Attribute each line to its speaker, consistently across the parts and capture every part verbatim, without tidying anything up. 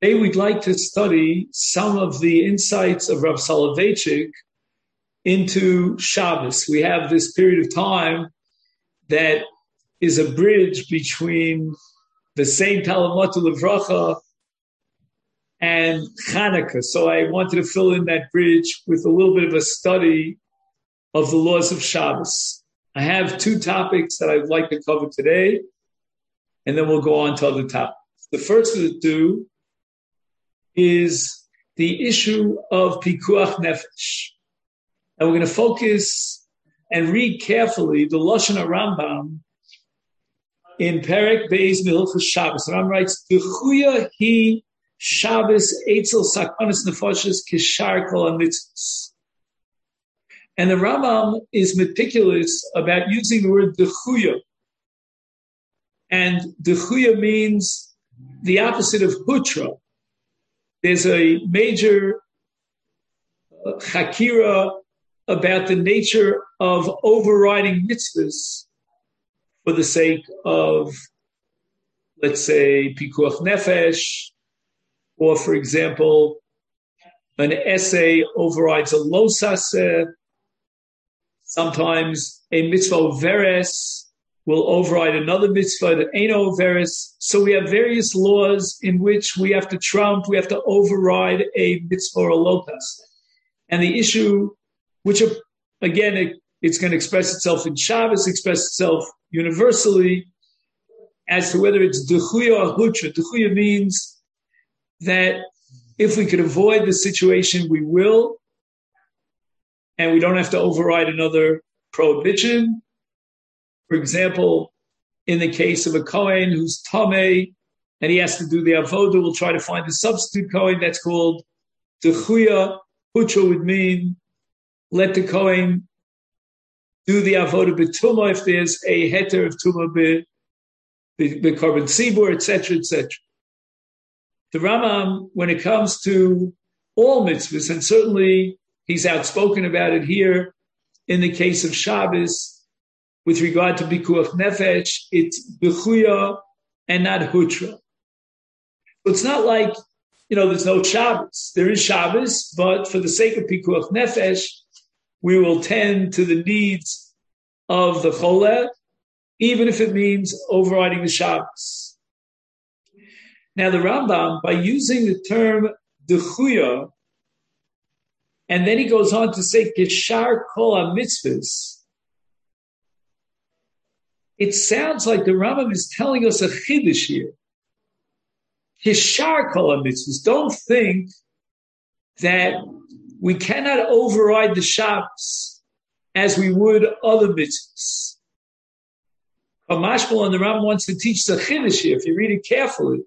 Speaker 1: Today we'd like to study some of the insights of Rav Soloveitchik into Shabbos. We have this period of time that is a bridge between the Saint Talamotu Levracha and Chanukah. So I wanted to fill in that bridge with a little bit of a study of the laws of Shabbos. I have two topics that I'd like to cover today, and then we'll go on to other topics. The first of the two is the issue of Pikuach Nefesh. And we're going to focus and read carefully the Lashon HaRambam in Perek Beis Milchus Shabbos. The Rambam writes, Dechuya hi Shabbos etzel sakonis nefashos kishar kol hamitzvos. And the Rambam is meticulous about using the word Dechuya. And Dechuya means the opposite of Hutra. There's a major uh, chakira about the nature of overriding mitzvahs for the sake of, let's say, pikuach nefesh, or, for example, an essay overrides a lo saseh. Sometimes a mitzvah veres will override another mitzvah that ain't veres. So we have various laws in which we have to trump, we have to override a mitzvah or a lotas. And the issue, which again, it, it's going to express itself in Shabbos, express itself universally, as to whether it's dechuya or hutra. Dechuya means that if we could avoid the situation, we will, and we don't have to override another prohibition. For example, in the case of a Kohen who's Tameh and he has to do the Avodah, we'll try to find a substitute Kohen. That's called Dechuya. Hutra would mean let the Kohen do the Avodah B'Tumah if there's a heter of Tumah B'Korban Tzibur, et cetera, et cetera. The Rambam, when it comes to all mitzvahs, and certainly he's outspoken about it here in the case of Shabbos, with regard to Pikuach Nefesh, it's Bechuya and not Hutra. So it's not like, you know, there's no Shabbos. There is Shabbos, but for the sake of Pikuach Nefesh, we will tend to the needs of the Choleh, even if it means overriding the Shabbos. Now the Rambam, by using the term Dechuya, and then he goes on to say Kishar Kol HaMitzvahs, it sounds like the Rambam is telling us a chiddush here. Kishar Kol HaMitzvahs. Don't think that we cannot override the Shabbos as we would other mitzvahs. Mashmal and the Rambam wants to teach the chiddush here, if you read it carefully,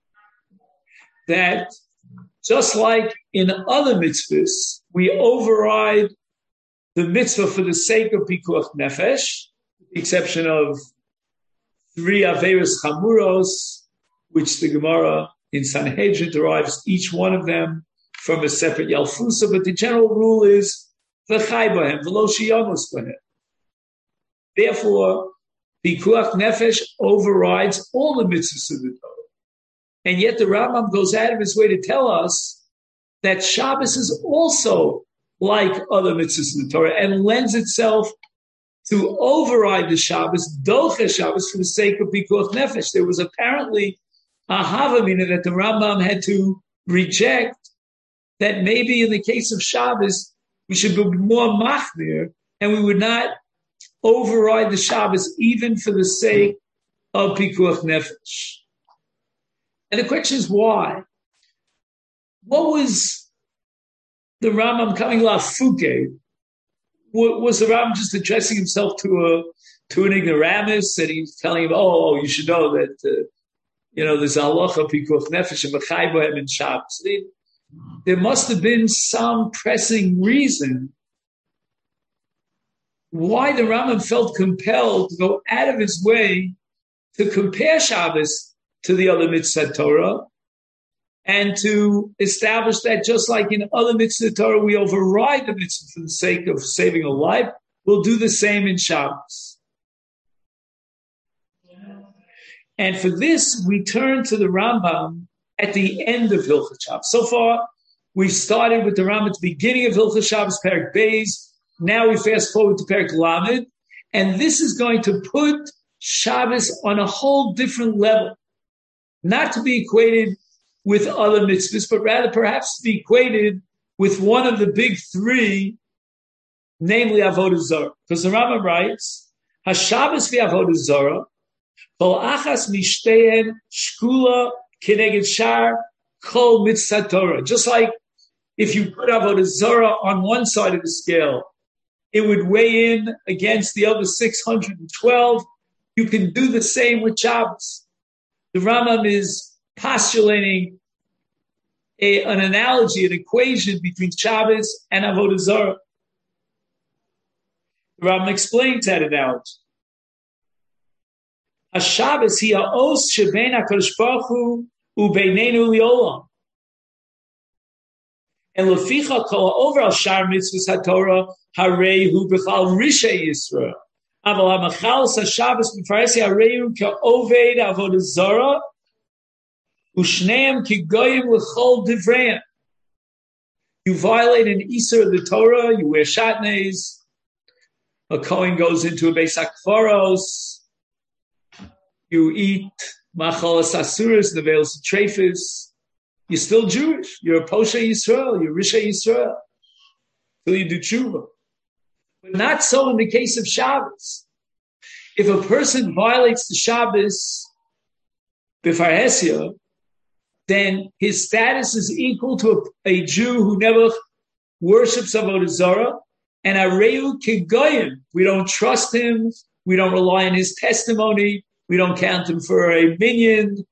Speaker 1: that just like in other mitzvahs, we override the mitzvah for the sake of Pikuach Nefesh, the exception of three Averos Chamuros, which the Gemara in Sanhedrin derives each one of them from a separate Yalfusa, but the general rule is V'chai Bahem, V'lo Shiyamos Bahem. Therefore, Pikuach Nefesh overrides all the mitzvahs of the Torah. And yet the Rambam goes out of his way to tell us that Shabbos is also like other mitzvahs of the Torah and lends itself to override the Shabbos, Doche Shabbos, for the sake of Pikuach Nefesh. There was apparently a Havamina that the Rambam had to reject, that maybe in the case of Shabbos, we should be more machmir, and we would not override the Shabbos even for the sake of Pikuach Nefesh. And the question is why? What was the Rambam coming la fuke? Was the Rambam just addressing himself to a to an ignoramus, and he's telling him, "Oh, you should know that uh, you know there's halacha pikuach nefesh and b'chai bohem in Shabbos." There must have been some pressing reason why the Rambam felt compelled to go out of his way to compare Shabbos to the other mitzvah Torah, and to establish that just like in other mitzvah Torah, we override the mitzvah for the sake of saving a life, we'll do the same in Shabbos. And for this, we turn to the Rambam at the end of Hilchot Shabbos. So far, we've started with the Rambam at the beginning of Hilchot Shabbos, Perek Beis. Now we fast forward to Perek Lamed. And this is going to put Shabbos on a whole different level. Not to be equated with other mitzvahs, but rather perhaps to be equated with one of the big three, namely Avodah Zarah. Because the Rambam writes, HaShabbos v'Avodah Zarah, Kol achas mishtein shkula keneged shar kol mitzvah Torah. Just like if you put Avodah Zarah on one side of the scale, it would weigh in against the other six hundred twelve. You can do the same with Shabbos. The Rambam is postulating a, an analogy, an equation between Shabbos and Avodah Zarah. The Rambam explains that analogy. HaShabbos hi ha'os shebein HaKadosh Baruch Hu u'beinenu li'olam. And leficha kol ha'over al shar mitzvahs haTorah harei hu b'chal rishei Yisrael. Aval ha'machal HaShabbos b'faresi harei hu ka'oved avodah zarah u'shneim kigoyim l'chol divreim. You violate an Isur of the Torah, you wear shatnez, a Kohen goes into a Beis HaKvaros, you eat machalas asuras, the veils of trefis. You're still Jewish. You're a Posha Yisrael. You're Risha Yisrael. Till you do tshuva. But not so in the case of Shabbos. If a person violates the Shabbos b'farhesia, then his status is equal to a, a Jew who never worships Avodah Zarah, and areu kigoyim. We don't trust him. We don't rely on his testimony. We don't count him for a minion.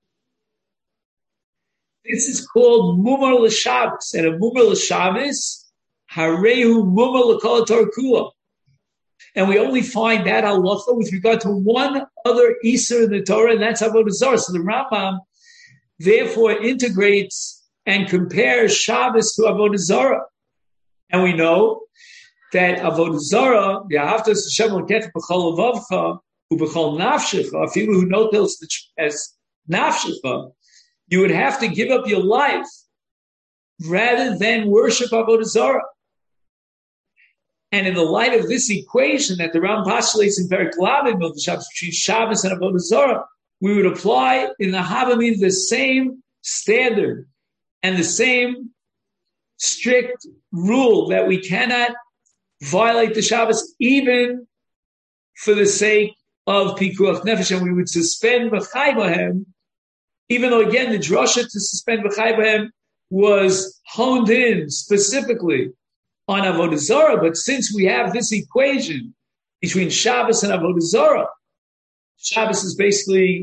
Speaker 1: This is called Mumar L'Shabbos. And a Mumar L'Shabbos, Harehu Mumar L'Kol Torah Kula. And we only find that halacha with regard to one other Isur in the Torah, and that's Avodah Zarah. So the Rambam therefore integrates and compares Shabbos to Avodah Zarah. And we know that Avodah Zarah, Yahavtas Hashem L'Kecha B'chol Avavcha, U'B'chol Nafshecha, Afilu Hu Notel as Nafshecha, you would have to give up your life rather than worship Avodah Zarah. And in the light of this equation that the Rambam postulates in Perek Lamed between Shabbos and Avodah Zarah, we would apply in the Havamim the same standard and the same strict rule that we cannot violate the Shabbos even for the sake of Pikuach Nefesh, and we would suspend B'chai B'hem, even though, again, the drasha to suspend B'chai B'hem was honed in specifically on Avodah Zarah. But since we have this equation between Shabbos and Avodah Zarah, Shabbos is basically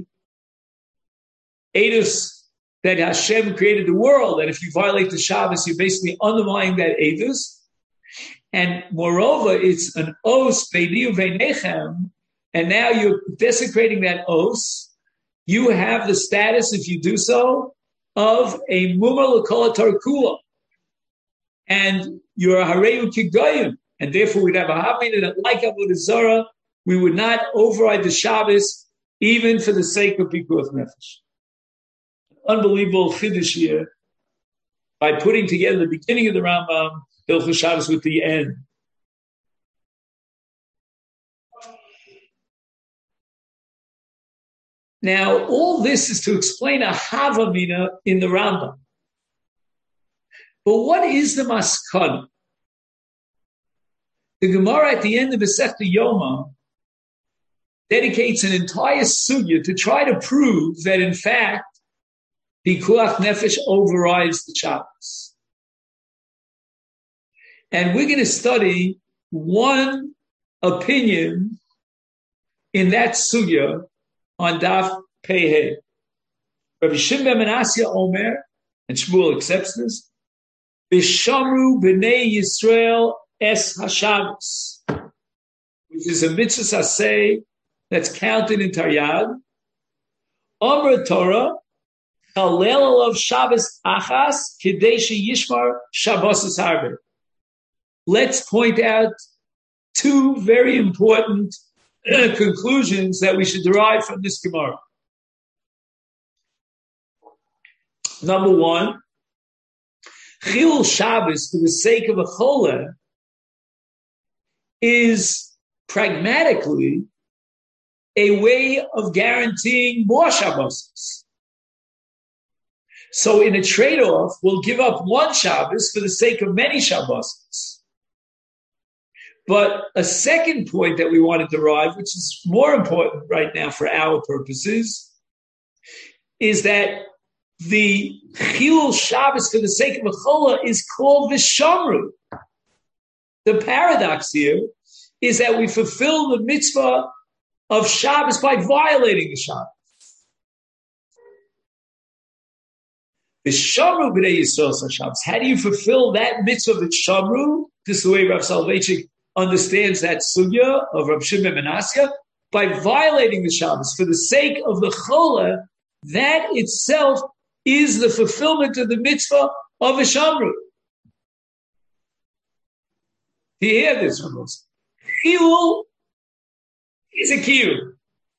Speaker 1: Eidos that Hashem created the world, and if you violate the Shabbos, you're basically undermining that Eidos. And moreover, it's an os beini u'veinechem, and now you're desecrating that os. You have the status, if you do so, of a Mumar L'Kol Torah Kula. And you're a Hareu Kigoyim. And therefore we'd have a Havamina that, like Avodah Zarah, we would not override the Shabbos even for the sake of Pikuach Nefesh. Unbelievable chiddush here by putting together the beginning of the Rambam, Hilchos Shabbos, with the end. Now, all this is to explain a Havamina in the Rambam. But what is the Maskana? The Gemara at the end of Masechta Yoma dedicates an entire sugya to try to prove that, in fact, Pikuach Nefesh overrides the Shabbos. And we're going to study one opinion in that sugya on Daf Pei. Rabbi Shimon ben Asya Omer, and Shmuel accepts this, Bishamru b'nei Yisrael es HaShabbos, which is a mitzvah aseh that's counted in Taryag. Omer Torah, Chalel alav Shabbos achas, kidei sheyishmar Shabbos harbe. Let's point out two very important conclusions that we should derive from this Gemara. Number one, Chilul Shabbos for the sake of a chole is pragmatically a way of guaranteeing more Shabbos. So in a trade-off, we'll give up one Shabbos for the sake of many Shabbos. But a second point that we want to derive, which is more important right now for our purposes, is that the Chilul Shabbos for the sake of a chole is called Vishamru. The paradox here is that we fulfill the mitzvah of Shabbos by violating the Shabbos. Vishamru b'nei Yisrael Shabbos. How do you fulfill that mitzvah of Vishamru? This is the way Rav Soloveitchik understands that sugya of Rav Shimon ben Asya. By violating the Shabbos for the sake of the chole, that itself is the fulfillment of the mitzvah of Vishamru. Do you hear this from us? Chilul is a kiyum.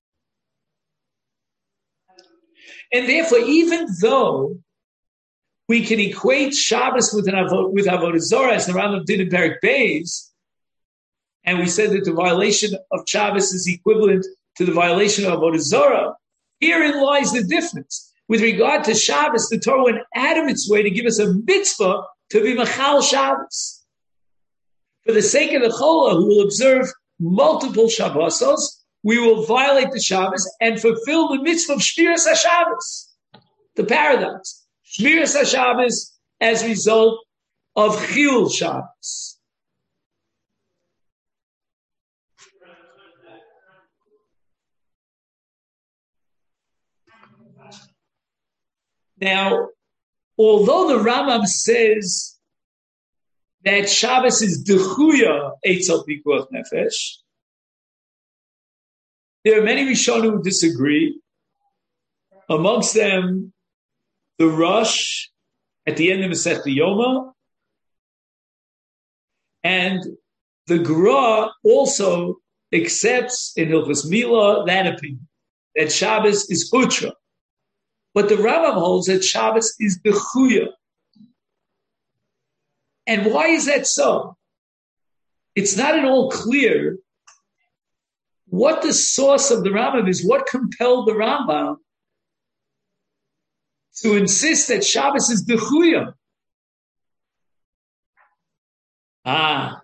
Speaker 1: And therefore, even though we can equate Shabbos with an avo- with Avodah Zarah, as the Rambam did in Perek Beis, and we said that the violation of Shabbos is equivalent to the violation of Avodah Zarah, herein lies the difference. With regard to Shabbos, the Torah went out of its way to give us a mitzvah to be Machal Shabbos. For the sake of the chole, who will observe multiple Shabbosos, we will violate the Shabbos and fulfill the mitzvah of Shmiras HaShabbos. The paradox. Shmiras HaShabbos as a result of Chilul Shabbos. Now, although the Rambam says that Shabbos is dechuya eitzal pikuach nefesh, there are many Rishonim who disagree. Amongst them, the Rosh at the end of Masechta Yoma, and the Gra also accepts in Hilchos Milah that opinion, that Shabbos is hutra. But the Rambam holds that Shabbos is dechuya. And why is that so? It's not at all clear what the source of the Rambam is, what compelled the Rambam to insist that Shabbos is dechuya. Ah,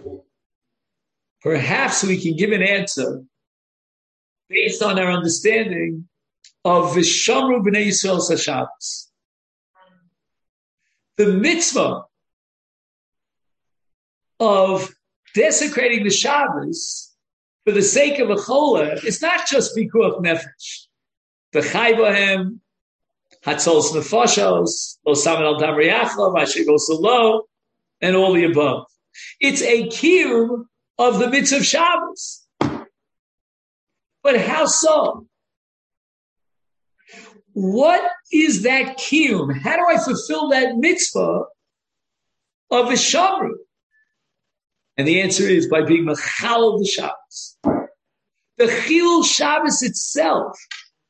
Speaker 1: perhaps we can give an answer based on our understanding of Vishamru b'nei Yisrael Shabbos. The mitzvah of desecrating the Shabbos for the sake of a chole is not just pikuach nefesh. V'chai bohem, hatzolos nefashos, lo samen al dam riachla, v'ashigos lo, and all the above. It's a kiyum of the mitzvah of Shabbos. But how so? What is that kiyum? How do I fulfill that mitzvah of Vishamru? And the answer is by being machal of the Shabbos. The Chilul Shabbos itself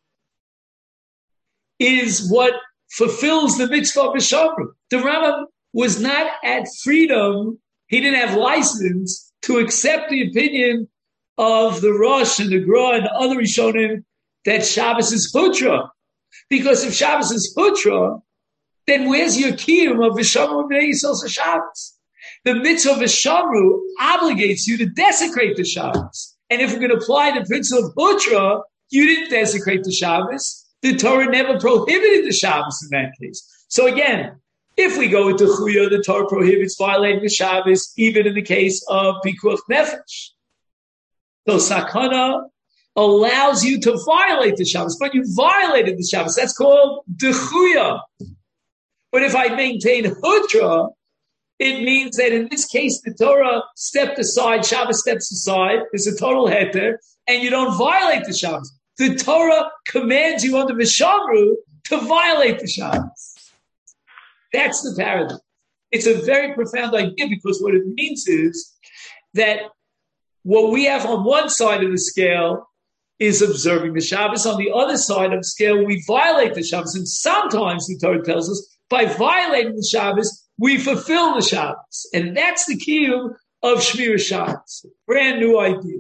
Speaker 1: is what fulfills the mitzvah of Vishamru. The Rambam was not at freedom, he didn't have license to accept the opinion of the Rosh and the Gra and the other Rishonim that Shabbos is putra. Because if Shabbos is putra, then where's your kiyum of Vishamru b'nei Yisrael Shabbos? The mitzvah of Vishamru obligates you to desecrate the Shabbos. And if we're going to apply the principle of putra, you didn't desecrate the Shabbos. The Torah never prohibited the Shabbos in that case. So again, if we go with the Chuya, the Torah prohibits violating the Shabbos, even in the case of Pikuach Nefesh. So Sakana allows you to violate the Shabbos, but you violated the Shabbos. That's called Dechuya. But if I maintain Hudra, it means that in this case, the Torah stepped aside, Shabbos steps aside, there's a total heter, and you don't violate the Shabbos. The Torah commands you under Vishamru to violate the Shabbos. That's the paradigm. It's a very profound idea because what it means is that what we have on one side of the scale is observing the Shabbos. On the other side of the scale, we violate the Shabbos. And sometimes the Torah tells us, by violating the Shabbos, we fulfill the Shabbos. And that's the kiyum of Shmir Shabbos. Brand new idea.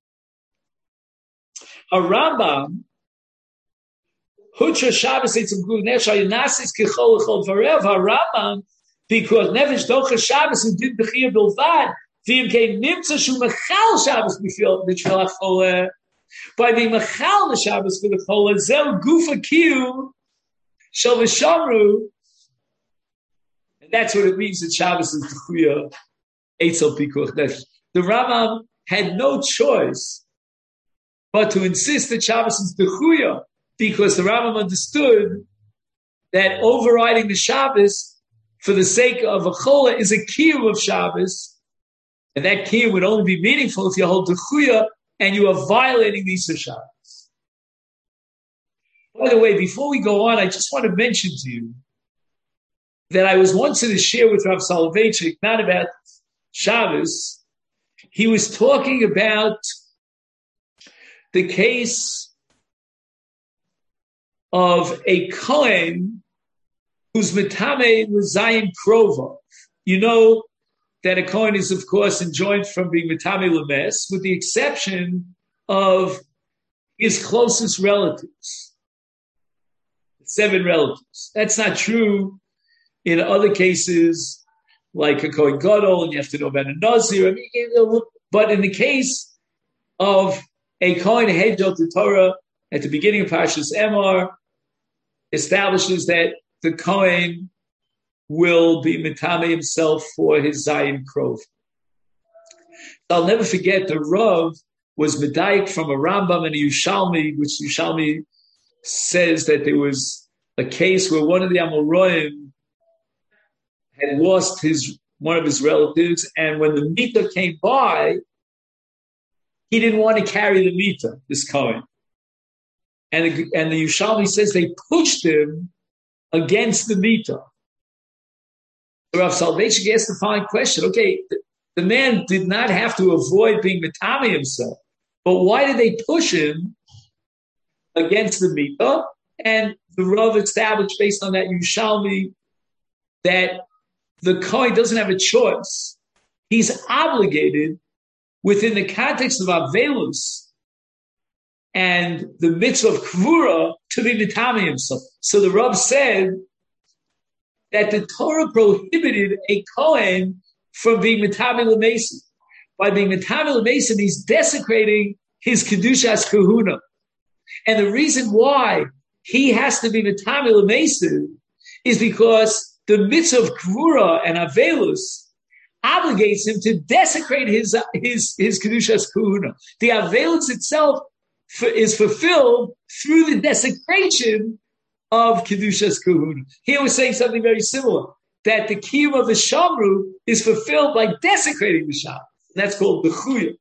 Speaker 1: A Rambam, Hutra Shabbos, it's a good nefesh, Nasis Kichol Echol Varev, a Rambam, because Nefesh Docha Shabbos and did Bechir Bilvad, V'im Kein Nimtza Shu Mechal Shabbos B'Fil Chole, by being Mechal the Shabbos for the Chole, Zel Gufa Kiyum, Shel V'Shamru, and that's what it means that Shabbos is T'chuya, Eitzel Pikuach Nefesh. The Rambam had no choice but to insist that Shabbos is T'chuya, because the Rambam understood that overriding the Shabbos for the sake of a chola is a kiyum of Shabbos, and that kiyum would only be meaningful if you hold T'chuya and you are violating the Isur Shabbos. By the way, before we go on, I just want to mention to you that I was once in a share with Rav Soloveitchik, not about Shabbos. He was talking about the case of a Kohen whose metame was Zayin Krova. You know that a Kohen is, of course, enjoined from being metame lemes, with the exception of his closest relatives, seven relatives. That's not true in other cases, like a Kohen Gadol, and you have to know about a Nazir. I mean, but in the case of a Kohen Hedjot the Torah at the beginning of Parshas Emor establishes that the Kohen will be metame himself for his Zayin Krov. I'll never forget the Rav was medayik from a Rambam and a Yushalmi, which Yushalmi says that there was a case where one of the Amoraim had lost his one of his relatives, and when the Mita came by, he didn't want to carry the Mita, this Kohen. And the, and the Yushalmi says they pushed him against the Mita. So Rav Soloveitchik asked the following question. Okay, the, the man did not have to avoid being metame himself, but why did they push him against the Mita? And the Rav established based on that Yushalmi that the Kohen doesn't have a choice. He's obligated within the context of Avelus and the mitzvah of Kvura to be metame himself. So the Rav said that the Torah prohibited a Kohen from being metame l'meisa. By being metame l'meisa, he's desecrating his kedushas kahuna. And the reason why he has to be metame l'meisa is because the mitzvah of Kvura and Avelus obligates him to desecrate his his his kedushas kahuna. The Avelus itself is fulfilled through the desecration of Kedushas Kahuna. Here we're saying something very similar, that the kiyum of the Shamru is fulfilled by desecrating the Shabbos. That's called the Chuya.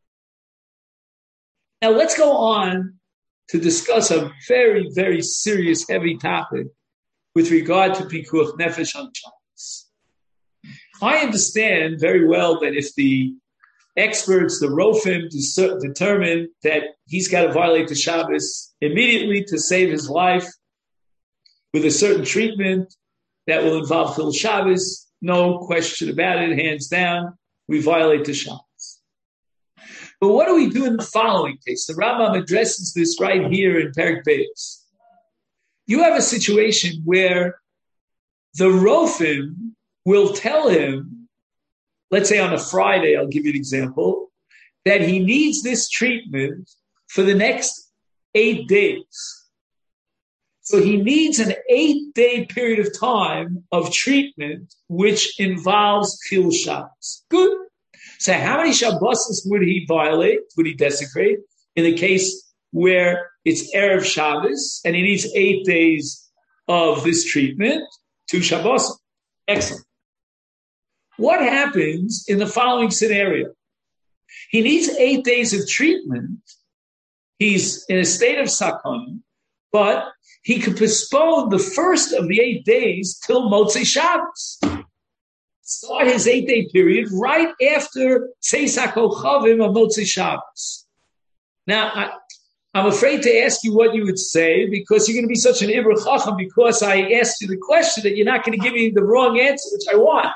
Speaker 1: Now let's go on to discuss a very, very serious, heavy topic with regard to Pikuach Nefesh on Shabbos. I understand very well that if the experts, the Rofim, determine that he's got to violate the Shabbos immediately to save his life with a certain treatment that will involve Chil Shabbos, no question about it, hands down, we violate the Shabbos. But what do we do in the following case? The Rambam addresses this right here in Perek Beis. You have a situation where the Rofim will tell him, let's say on a Friday, I'll give you an example, that he needs this treatment for the next eight days. So he needs an eight-day period of time of treatment, which involves Chil Shabbos. Good. So how many Shabbos would he violate, would he desecrate, in the case where it's Erev Shabbos, and he needs eight days of this treatment? Two Shabbos. Excellent. What happens in the following scenario? He needs eight days of treatment. He's in a state of sakon, but he could postpone the first of the eight days till Motzei Shabbos. Start his eight-day period right after Tzeis HaKochavim of Motzei Shabbos. Now, I, I'm afraid to ask you what you would say because you're going to be such an Ibra Chacham because I asked you the question that you're not going to give me the wrong answer, which I want.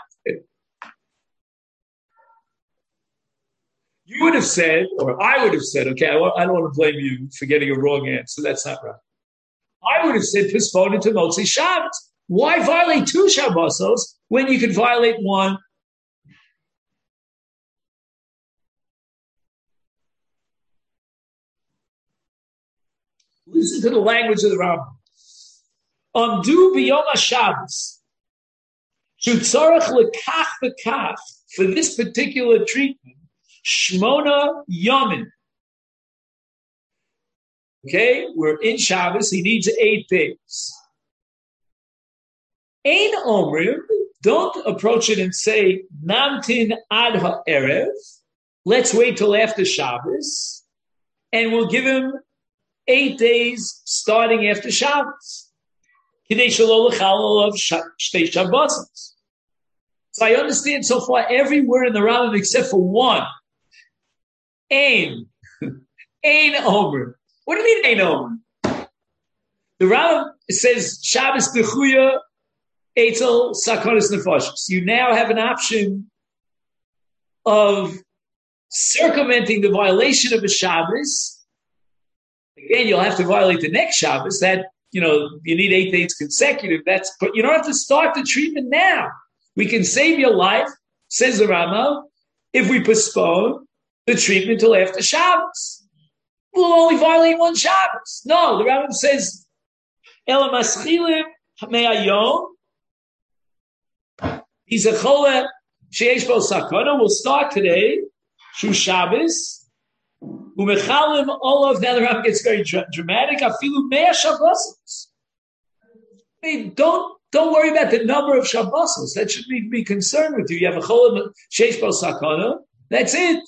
Speaker 1: You would have said, or I would have said, okay, I, I don't want to blame you for getting a wrong answer. That's not right. I would have said postpone it to Motzei Shabbos. Why violate two Shabbosos when you could violate one? Listen to the language of the Rambam. Amdu b'yom HaShabbos. Shutzarech lekach v'kach. For this particular treatment, Shmona Yomin. Okay, we're in Shabbos. He needs eight days. Ein Omrim, don't approach it and say, Namtin ad ha'erev. Let's wait till after Shabbos. And we'll give him eight days starting after Shabbos. Kidei shelo l'chal of shtei Shabbosos. So I understand so far every word in the Rambam except for one. Ein. Ein Omer. What do you mean Ein Omer? The Rambam says Shabbos Dechuya Eitzel Sakonis Nefashos. You now have an option of circumventing the violation of a Shabbos. Again, you'll have to violate the next Shabbos. That, you know, you need eight days consecutive. That's, but you don't have to start the treatment now. We can save your life, says the Rambam, if we postpone the treatment till after Shabbos. We'll only violate one Shabbos. No, the Rambam says, Ela maschilim me'ayom. He's a chole sheyesh bo sakana. We'll start today, Shu Shabbos. Umechalim olav. Now the Rambam gets very dra- dramatic. Afilu mea Shabbosos. Hey, don't don't worry about the number of Shabbosos. That should be, be concerned with you. You have a chole sheyesh bo sakana. That's it.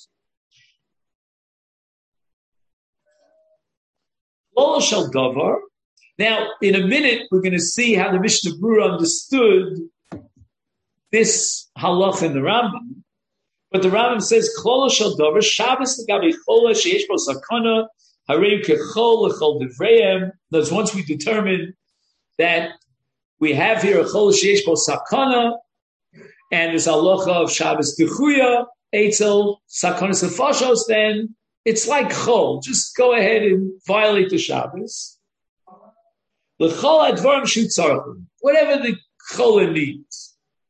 Speaker 1: Now, in a minute, we're going to see how the Mishnah Berurah understood this halach in the Rambam. But the Rambam says, "Klolo shel davar Shabbos legabi chola sheyesh bo sakana harei kechol lechol divreim." That's once we determine that we have here a chola sheyesh bo sakana, and this halacha of Shabbos dechuya eitzel sakanas nefashos, then it's like chol. Just go ahead and violate the Shabbos. L'chol advarim shu tzarchim. Whatever the chol needs.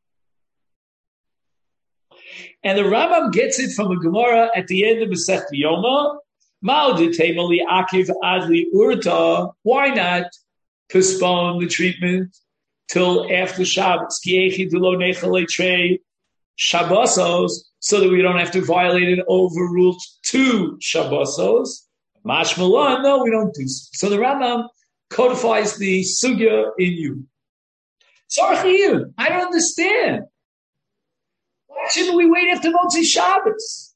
Speaker 1: And the Rambam gets it from a Gemara at the end of Masechet Yoma. Ma'od temali akiv adli urta. Why not postpone the treatment till after Shabbos? Ki echi dulo nechal trei Shabbosos, so that we don't have to violate and overrule two Shabbosos. Mashmalan, no, we don't do so. So the Rambam codifies the sugya in you. Sarchiyun, I don't understand. Why shouldn't we wait after Motzei Shabbos?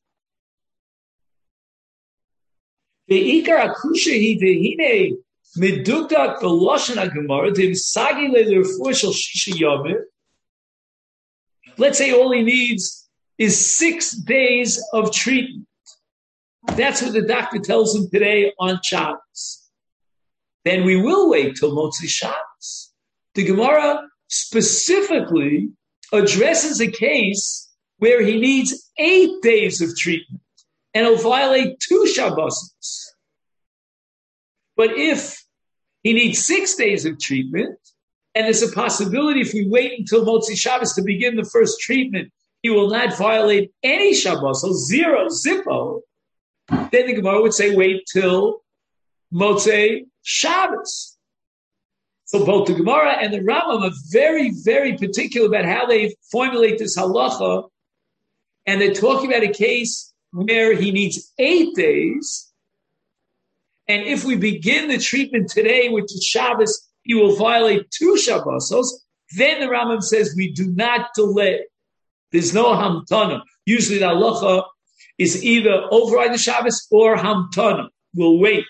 Speaker 1: The Ikar Akusha hi vehine medukdak v'loshen haGemara dimsagi le'lerfuah shel shisha yomim. Let's say all he needs is six days of treatment. That's what the doctor tells him today on Shabbos. Then we will wait till Motzei Shabbos. The Gemara specifically addresses a case where he needs eight days of treatment, and he'll violate two Shabbos. But if he needs six days of treatment, and there's a possibility if we wait until Motzei Shabbos to begin the first treatment, he will not violate any Shabbos, so zero, zippo, then the Gemara would say wait till Motzei Shabbos. So both the Gemara and the Rambam are very, very particular about how they formulate this halacha, and they're talking about a case where he needs eight days, and if we begin the treatment today, which is Shabbos, he will violate two Shabbosos. Then the Rambam says we do not delay. There's no hamtana. Usually the halacha is either override the Shabbos or hamtana. We'll wait.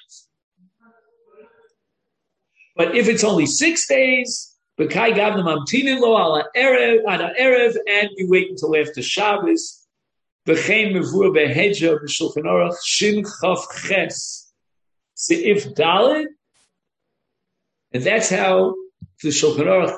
Speaker 1: But if it's only six days, b'kai gavna mamtinin lo ala erev, ala erev, and you wait until after Shabbos, b'chein mevur behedja b'shulchan aruch shin chaf ches. Seif Dalit, and that's how the Shulchan Aruch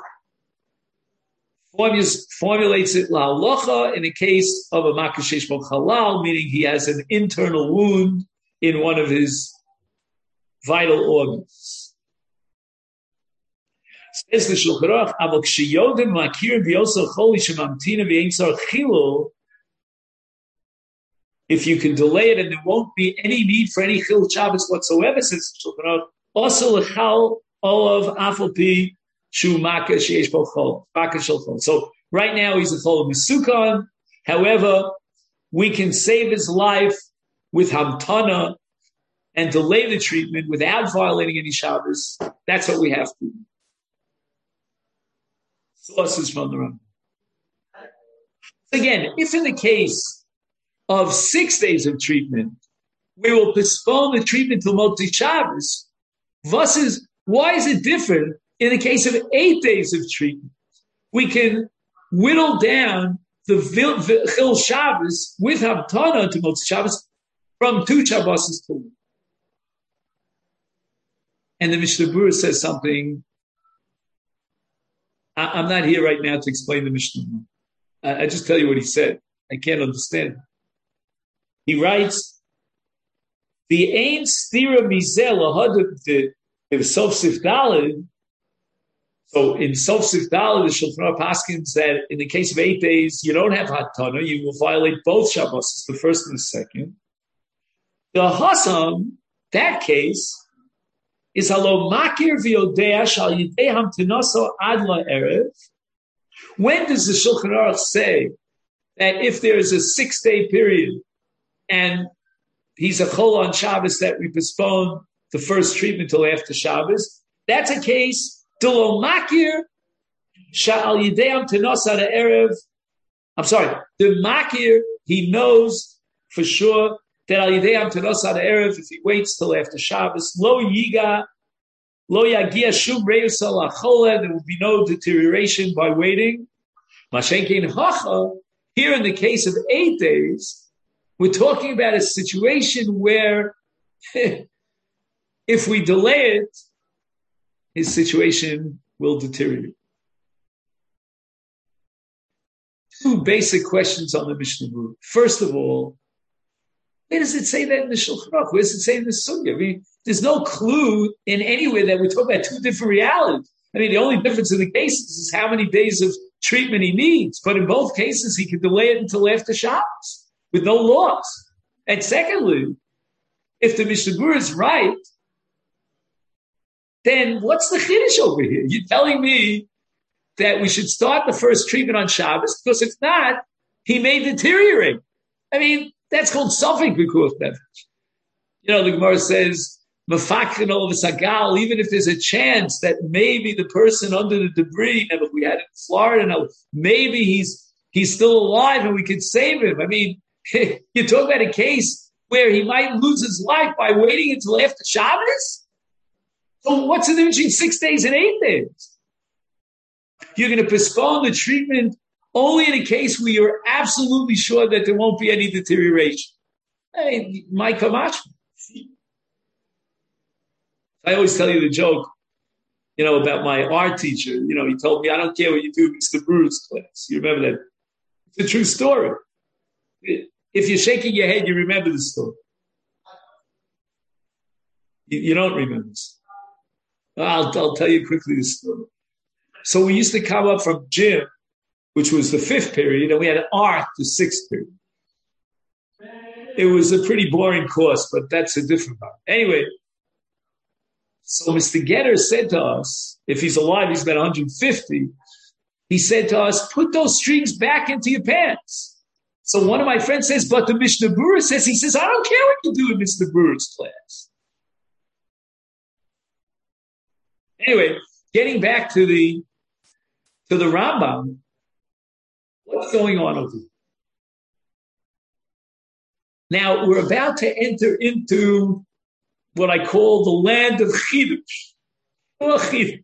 Speaker 1: formulates it la halacha in the case of a makashesh bo halal, meaning he has an internal wound in one of his vital organs. Says the Shulchan Aruch, "Avol ksheyodim makirim v'yosel choli shemamtina v'ein tzarich chilul." If you can delay it and there won't be any need for any chil Shabbos whatsoever, says the Shulchan Aruch, also lechal olav afal pi shu maka sheish bo chol, maka shel chol. So right now he's a chol mesukon. However, we can save his life with hamtana and delay the treatment without violating any Shabbos. That's what we have to do. Sources from the Rambam. Again, if in the case of six days of treatment, we will postpone the treatment till Motzi Shabbos. Versus, why is it different in the case of eight days of treatment? We can whittle down the Chil Shabbos with Hamtana to Motzi Shabbos from two Shabbos to one. And the Mishnah Berurah says something. I, I'm not here right now to explain the Mishnah Berurah. I, I just tell you what he said. I can't understand it. He writes, the Ein Stira Mizeh Lahad the Sof Sif Daled. So in Sof Sif Daled, the Shulchan Aruch Paskins that in the case of eight days, you don't have Hatana, you will violate both Shabbos, the first and the second. The Hasam, that case, is Halo Makir V'Yodea Shal Yidei Hamtinaso Ad La'erev. When does the Shulchan Aruch say that if there is a six-day period and he's a chol on Shabbos that we postpone the first treatment till after Shabbos, that's a case, Delo Makir Sha'al Yideam Tenosad Erev. I'm sorry, the Makir, he knows for sure that Al Yideam Tenosad Erev, if he waits till after Shabbos, Lo Yiga, Lo Yagia Shum Reus Al Achole, there will be no deterioration by waiting. Mashenkin Hacha, here in the case of eight days, we're talking about a situation where if we delay it, his situation will deteriorate. Two basic questions on the Mishnah Berurah. First of all, where does it say that in the Shulchan Aruch? Where does it say in the Sugya? I mean, there's no clue in anywhere that we're talking about two different realities. I mean, the only difference in the cases is how many days of treatment he needs. But in both cases, he can delay it until after Shabbos with no loss. And secondly, if the Mishnah Berurah is right, then what's the chiddush over here? You're telling me that we should start the first treatment on Shabbos, because if not, he may deteriorate. I mean, that's called safek pikuach nefesh. You know, the Gemara says, mefakrin olav sagal, even if there's a chance that maybe the person under the debris, and if we had it in Florida, now, maybe he's he's still alive and we could save him. I mean, you talk about a case where he might lose his life by waiting until after Shabbos? So what's the difference between six days and eight days? You're going to postpone the treatment only in a case where you're absolutely sure that there won't be any deterioration. I mean, my kamash. I always tell you the joke, you know, about my art teacher. You know, he told me, I don't care what you do, Mister Berurah's class. You remember that? It's a true story. If you're shaking your head, you remember the story. You, you don't remember this. I'll, I'll tell you quickly the story. So we used to come up from gym, which was the fifth period, and we had art, the sixth period. It was a pretty boring course, but that's a different part. Anyway, so Mister Getter said to us, if he's alive, he's about one hundred fifty. He said to us, put those strings back into your pants. So one of my friends says, but the Mishnah Berurah says, he says, I don't care what you do in Mister Berurah's class. Anyway, getting back to the to the Rambam, what's going on over here? Now, we're about to enter into what I call the land of Chidush. Oh, Chidush.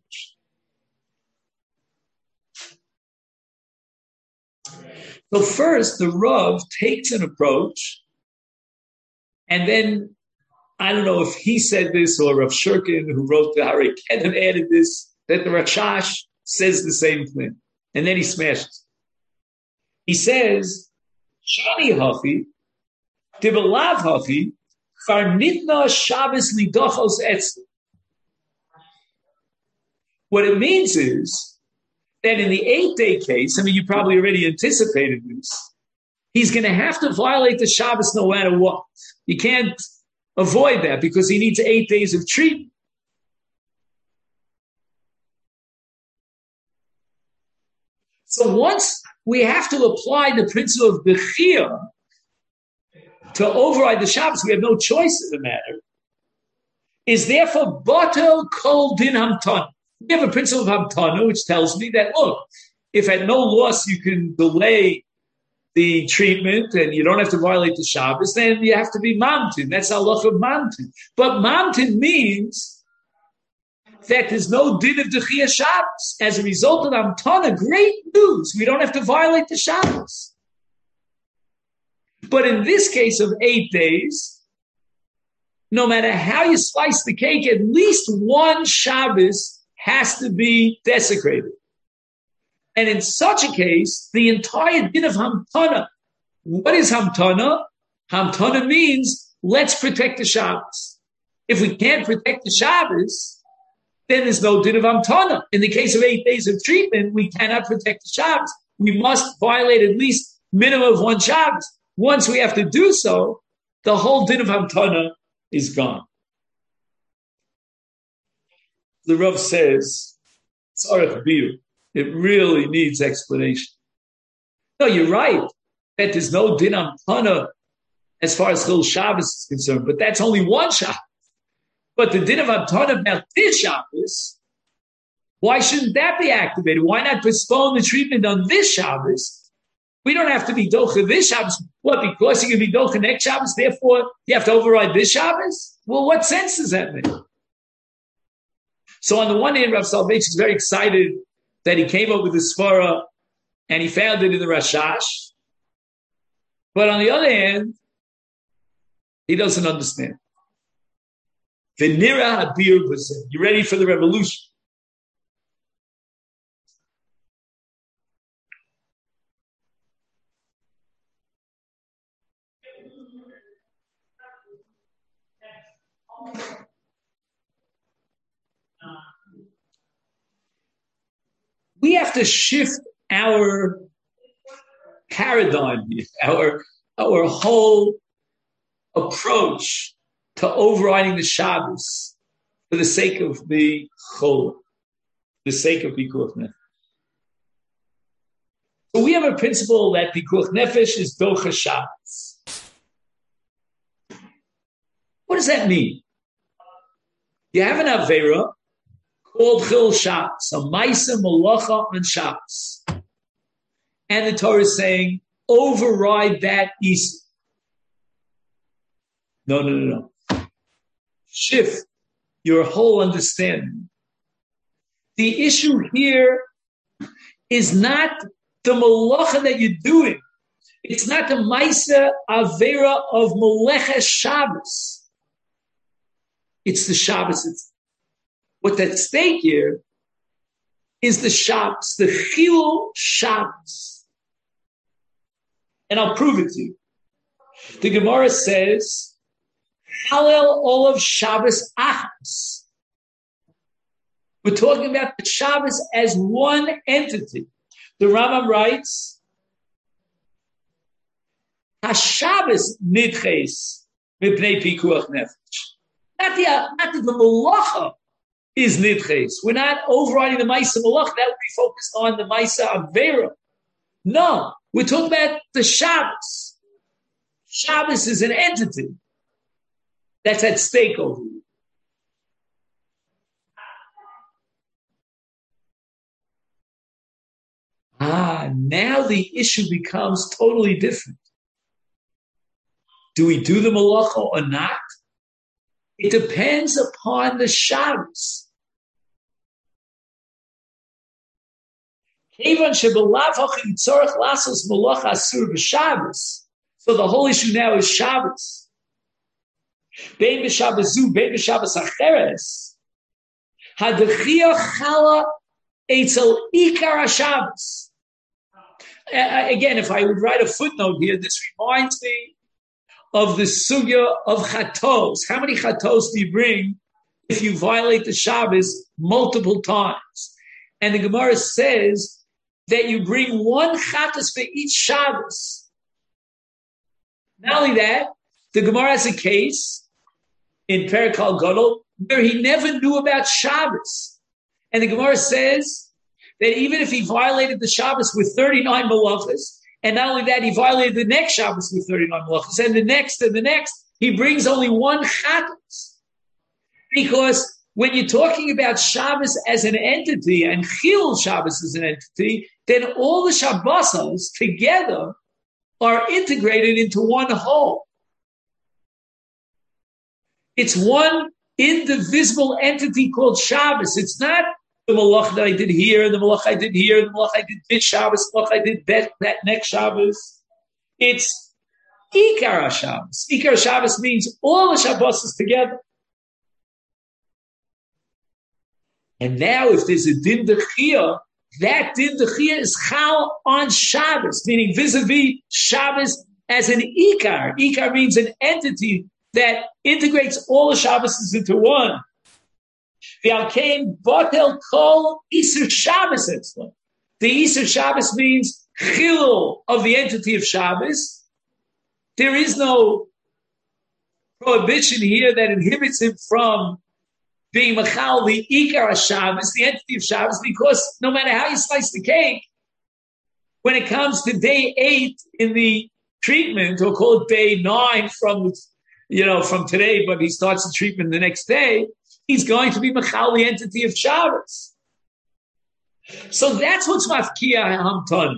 Speaker 1: So first, the Rav takes an approach, and then I don't know if he said this or Rav Shurkin, who wrote the Harei Kedem, added this, that the Rashash says the same thing. And then he smashes. He says, Shani Hachi, Dibalav Hachi, Farnitna Shabbos Lidochos Etz. What it means is that in the eight-day case, I mean, you probably already anticipated this, he's going to have to violate the Shabbos no matter what. You can't avoid that because he needs eight days of treatment. So once we have to apply the principle of Bechia to override the Shabbos, we have no choice in the matter, is therefore Batel Kol Din Hamtana. We have a principle of Hamtana which tells me that, look, if at no loss you can delay the treatment and you don't have to violate the Shabbos, then you have to be Mamtin. That's halacha of Mamtin. But Mamtin means that there's no din of Dechia Shabbos. As a result of Hamtana, great news. We don't have to violate the Shabbos. But in this case of eight days, no matter how you slice the cake, at least one Shabbos has to be desecrated. And in such a case, the entire din of Hamtana, what is Hamtana? Hamtana means let's protect the Shabbos. If we can't protect the Shabbos, then there's no din of Hamtana. In the case of eight days of treatment, we cannot protect the Shabbos. We must violate at least minimum of one Shabbos. Once we have to do so, the whole din of Hamtana is gone. The Rav says, Tzarech Bir. It really needs explanation. No, you're right that there's no din Hamtana as far as Chil Shabbos is concerned, but that's only one Shabbos. But the din of Hamtana about this Shabbos, why shouldn't that be activated? Why not postpone the treatment on this Shabbos? We don't have to be docha this Shabbos. What, because you can be docha next Shabbos, therefore you have to override this Shabbos? Well, what sense does that make? So on the one hand, Rav Soloveitchik is very excited that he came up with the Svara and he found it in the Rashash. But on the other hand, he doesn't understand. Venira Habir B'Zeh. You ready for the revolution? We have to shift our paradigm, our, our whole approach to overriding the Shabbos for the sake of the Chol, the sake of Pikuach Nefesh. So we have a principle that Pikuach Nefesh is Docha Shabbos. What does that mean? You have an Avera called Chil Shabbos, a Maisa Malacha on Shabbos. And the Torah is saying, override that Issa. No, no, no, no. Shift your whole understanding. The issue here is not the Malacha that you're doing. It's not the Maisa Avera of Melecha Shabbos. It's the Shabbos itself. What's at stake here is the Shabbos, the Chilul Shabbos. And I'll prove it to you. The Gemara says, Halel Olav Shabbos Achas. We're talking about the Shabbos as one entity. The Rambam writes, HaShabbos nidches mipnei pikuach nefesh. Not the, not the, the Malacha is nidches. We're not overriding the Maisa Malacha. That would be focused on the Maisa Avera. No, we're talking about the Shabbos. Shabbos is an entity that's at stake over you. Ah, now the issue becomes totally different. Do we do the Malacha or not? It depends upon the Shabbos. So the whole issue now is Shabbos. Bein b'Shabbos zu, bein b'Shabbos acheres. Hadechia chala etzel ikar haShabbos. Again, if I would write a footnote here, this reminds me of the sugya of chatos. How many chatos do you bring if you violate the Shabbos multiple times? And the Gemara says that you bring one chatos for each Shabbos. Not only that, the Gemara has a case in Perek Al Gadol where he never knew about Shabbos. And the Gemara says that even if he violated the Shabbos with thirty-nine malachas, and not only that, he violated the next Shabbos with thirty-nine malachas, and the next and the next, he brings only one chatos. Because when you're talking about Shabbos as an entity and Chilul Shabbos as an entity, then all the Shabbosos together are integrated into one whole. It's one indivisible entity called Shabbos. It's not the malach that I did here, the malach I did here, the malach I did this Shabbos, the malach I did that, that next Shabbos. It's Ikar Shabbos. Ikar Shabbos means all the Shabbos together. And now if there's a din dechiyah, that din dechiyah is chal on Shabbos, meaning vis-a-vis Shabbos as an Ikar. Ikar means an entity that integrates all the Shabbos into one. The Alkein Botel Kol Isur Shabbos Etzlo. The Isur Shabbos means chilul of the entity of Shabbos. There is no prohibition here that inhibits him from being machal the Ikar Shabbos, the entity of Shabbos, because no matter how you slice the cake, when it comes to day eight in the treatment, or call it day nine from you know from today, but he starts the treatment the next day, he's going to be machal the entity of Shabbos. So that's what's mafkia hamton.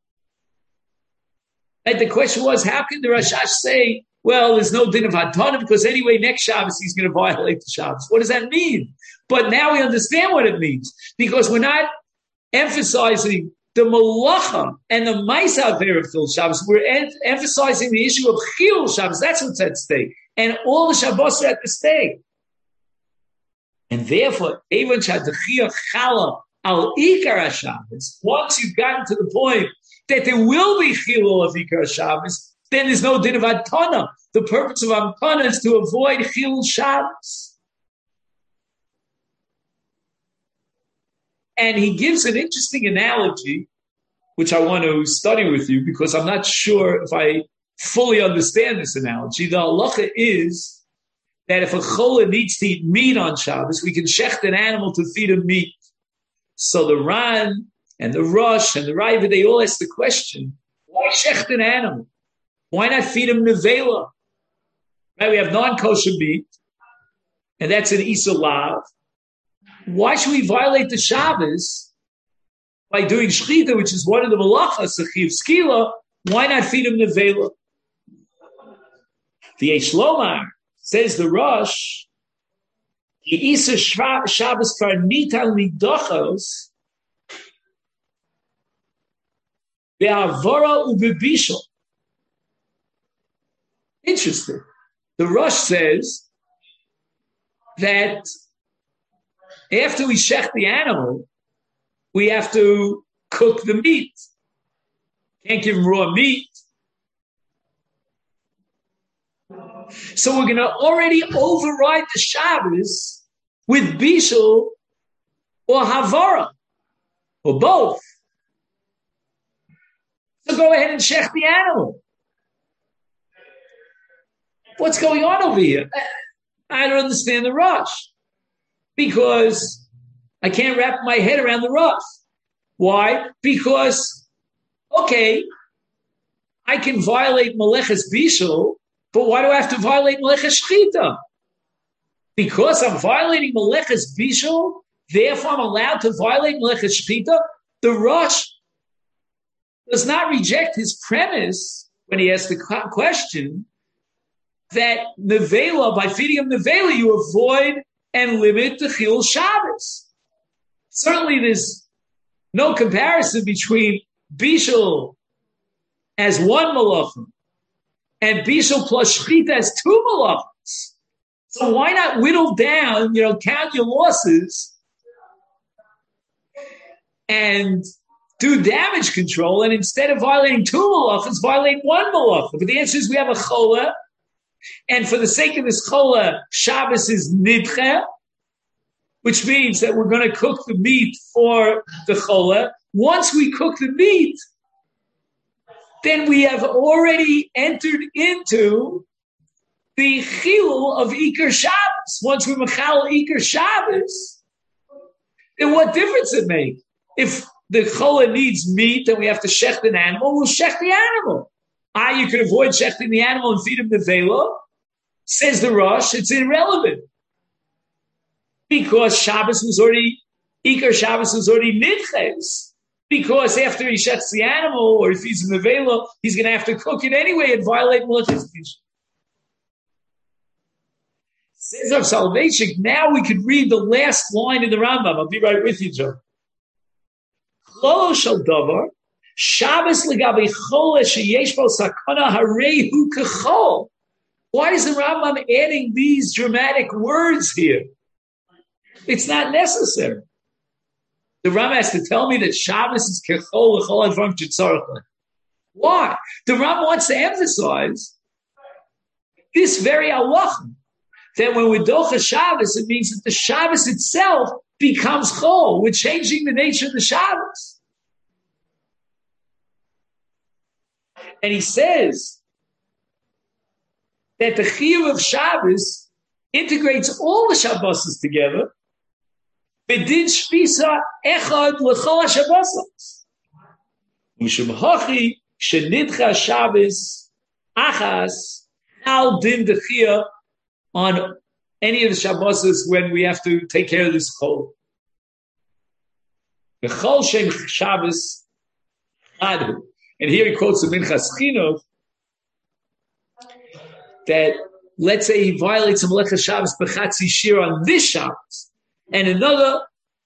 Speaker 1: And the question was, how can the Rashash say, well, there's no din of hatana because anyway, next Shabbos he's going to violate the Shabbos? What does that mean? But now we understand what it means, because we're not emphasizing the malacha and the ma'isa verifil Shabbos. We're en- emphasizing the issue of chilul Shabbos. That's what's at stake, and all the Shabbos are at the stake. And therefore, even shadechiyah chala al ikar Shabbos. Once you've gotten to the point that there will be chilul of ikar Shabbos, then there's no din of Antana. The purpose of Antana is to avoid Chilul Shabbos. And he gives an interesting analogy, which I want to study with you, because I'm not sure if I fully understand this analogy. The halacha is that if a chola needs to eat meat on Shabbos, we can shecht an animal to feed him meat. So the Ran and the Rosh and the Raiva, they all ask the question, why shecht an animal? Why not feed him nevela? Right, we have non-kosher meat, and that's an Isur Lav. Why should we violate the Shabbos by doing shchita, which is one of the malachas, the chiv skila? Why not feed him nevela? The Eish Lomar says the Rosh, the Isur Shabbos kar nital midochos be'avora u'bebishol. Interesting. The Rosh says that after we shech the animal, we have to cook the meat. Can't give him raw meat. So we're going to already override the Shabbos with bishul or havara, or both. So go ahead and shech the animal. What's going on over here? I don't understand the rush, because I can't wrap my head around the rush. Why? Because, okay, I can violate Meleches Bishul, but why do I have to violate Meleches Shchita? Because I'm violating Meleches Bishul, therefore I'm allowed to violate Meleches Shchita. The rush does not reject his premise when he asks the question that nevela, by feeding him nevela, you avoid and limit the Chilul Shabbos. Certainly there's no comparison between Bishul as one malacha and Bishul plus Shchita as two malachas. So why not whittle down, you know, count your losses and do damage control, and instead of violating two malachas, violate one malacha. But the answer is we have a chola, and for the sake of this chola, Shabbos is nidche, which means that we're going to cook the meat for the chola. Once we cook the meat, then we have already entered into the chilul of Iker Shabbos. Once we machal Iker Shabbos, then what difference it make? If the chola needs meat and we have to shecht an animal, we'll shecht the animal. Ah, you could avoid shechting the animal and feed him the velo. Says the Rosh, it's irrelevant. Because Shabbos was already, Iker Shabbos was already nidches. Because after he shechts the animal or he feeds him the velo, he's going to have to cook it anyway and violate malachas. Says Rav Soloveitchik, now we could read the last line in the Rambam. I'll be right with you, Joe. Cholo shel davar, Shabbos legabe chol sheyesh bo sakana harei hu kechol. Why is the Rambam adding these dramatic words here? It's not necessary. The Rambam has to tell me that Shabbos is kechol lechol advarim shetzarich. Why? The Rambam wants to emphasize this very halacha, that when we docha Shabbos, it means that the Shabbos itself becomes chol. We're changing the nature of the Shabbos. And he says that the chiyuv of Shabbos integrates all the Shabbos together. Bedin shvisa echad l'chol ha-Shabbos. Mishum hachi shenidcha Shabbos achas al din dechiyah on any of the Shabbos when we have to take care of this chol. The chol shem Shabbos chadu. And here he quotes the Minchas Chinuch that let's say he violates a Melechas Shabbos b'chatzi shir on this Shabbos, and another